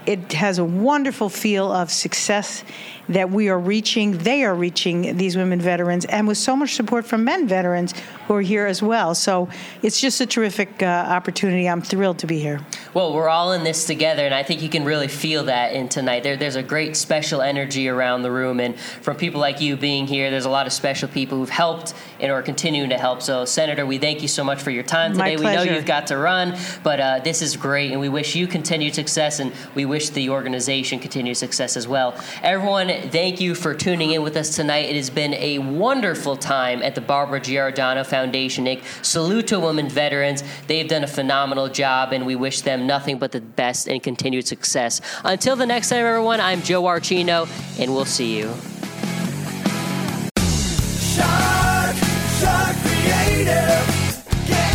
it has a wonderful feel of success that they are reaching these women veterans, and with so much support from men veterans who are here as well. So it's just a terrific opportunity. I'm thrilled to be here. Well, we're all in this together, and I think you can really feel that in tonight. There's a great special energy around the room, and from people like you being here, there's a lot of special people who've helped and are continuing to help. So, Senator, we thank you so much for your time today. My pleasure. We know you've got to run, but this is great, and we wish you continued success, and we wish the organization continued success as well. Everyone, thank you for tuning in with us tonight. It has been a wonderful time at the Barbara Giordano Foundation, Inc. Salute to women veterans. They've done a phenomenal job, and we wish them nothing but the best and continued success. Until the next time, everyone, I'm Joe Archino, and we'll see you. Shark Creative. Get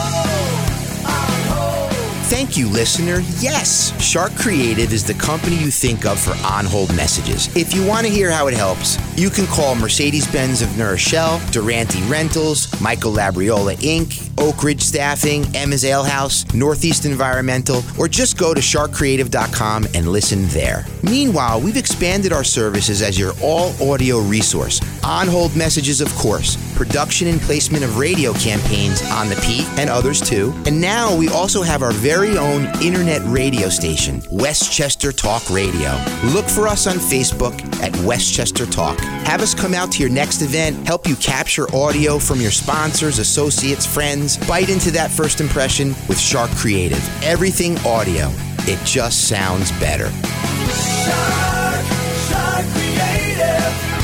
Thank you, listener. Yes, Shark Creative is the company you think of for on-hold messages. If you want to hear how it helps, you can call Mercedes-Benz of New Rochelle, Durante Rentals, Michael Labriola Inc., Oak Ridge Staffing, Emma's Ale House, Northeast Environmental, or just go to sharkcreative.com and listen there. Meanwhile, we've expanded our services as your all-audio resource. On-hold messages, of course, production and placement of radio campaigns on the Peak and others too. And now we also have our very own internet radio station, Westchester Talk Radio. Look for us on Facebook at Westchester Talk. Have us come out to your next event, help you capture audio from your sponsors, associates, friends. Bite into that first impression with Shark Creative. Everything audio. It just sounds better. Shark Creative.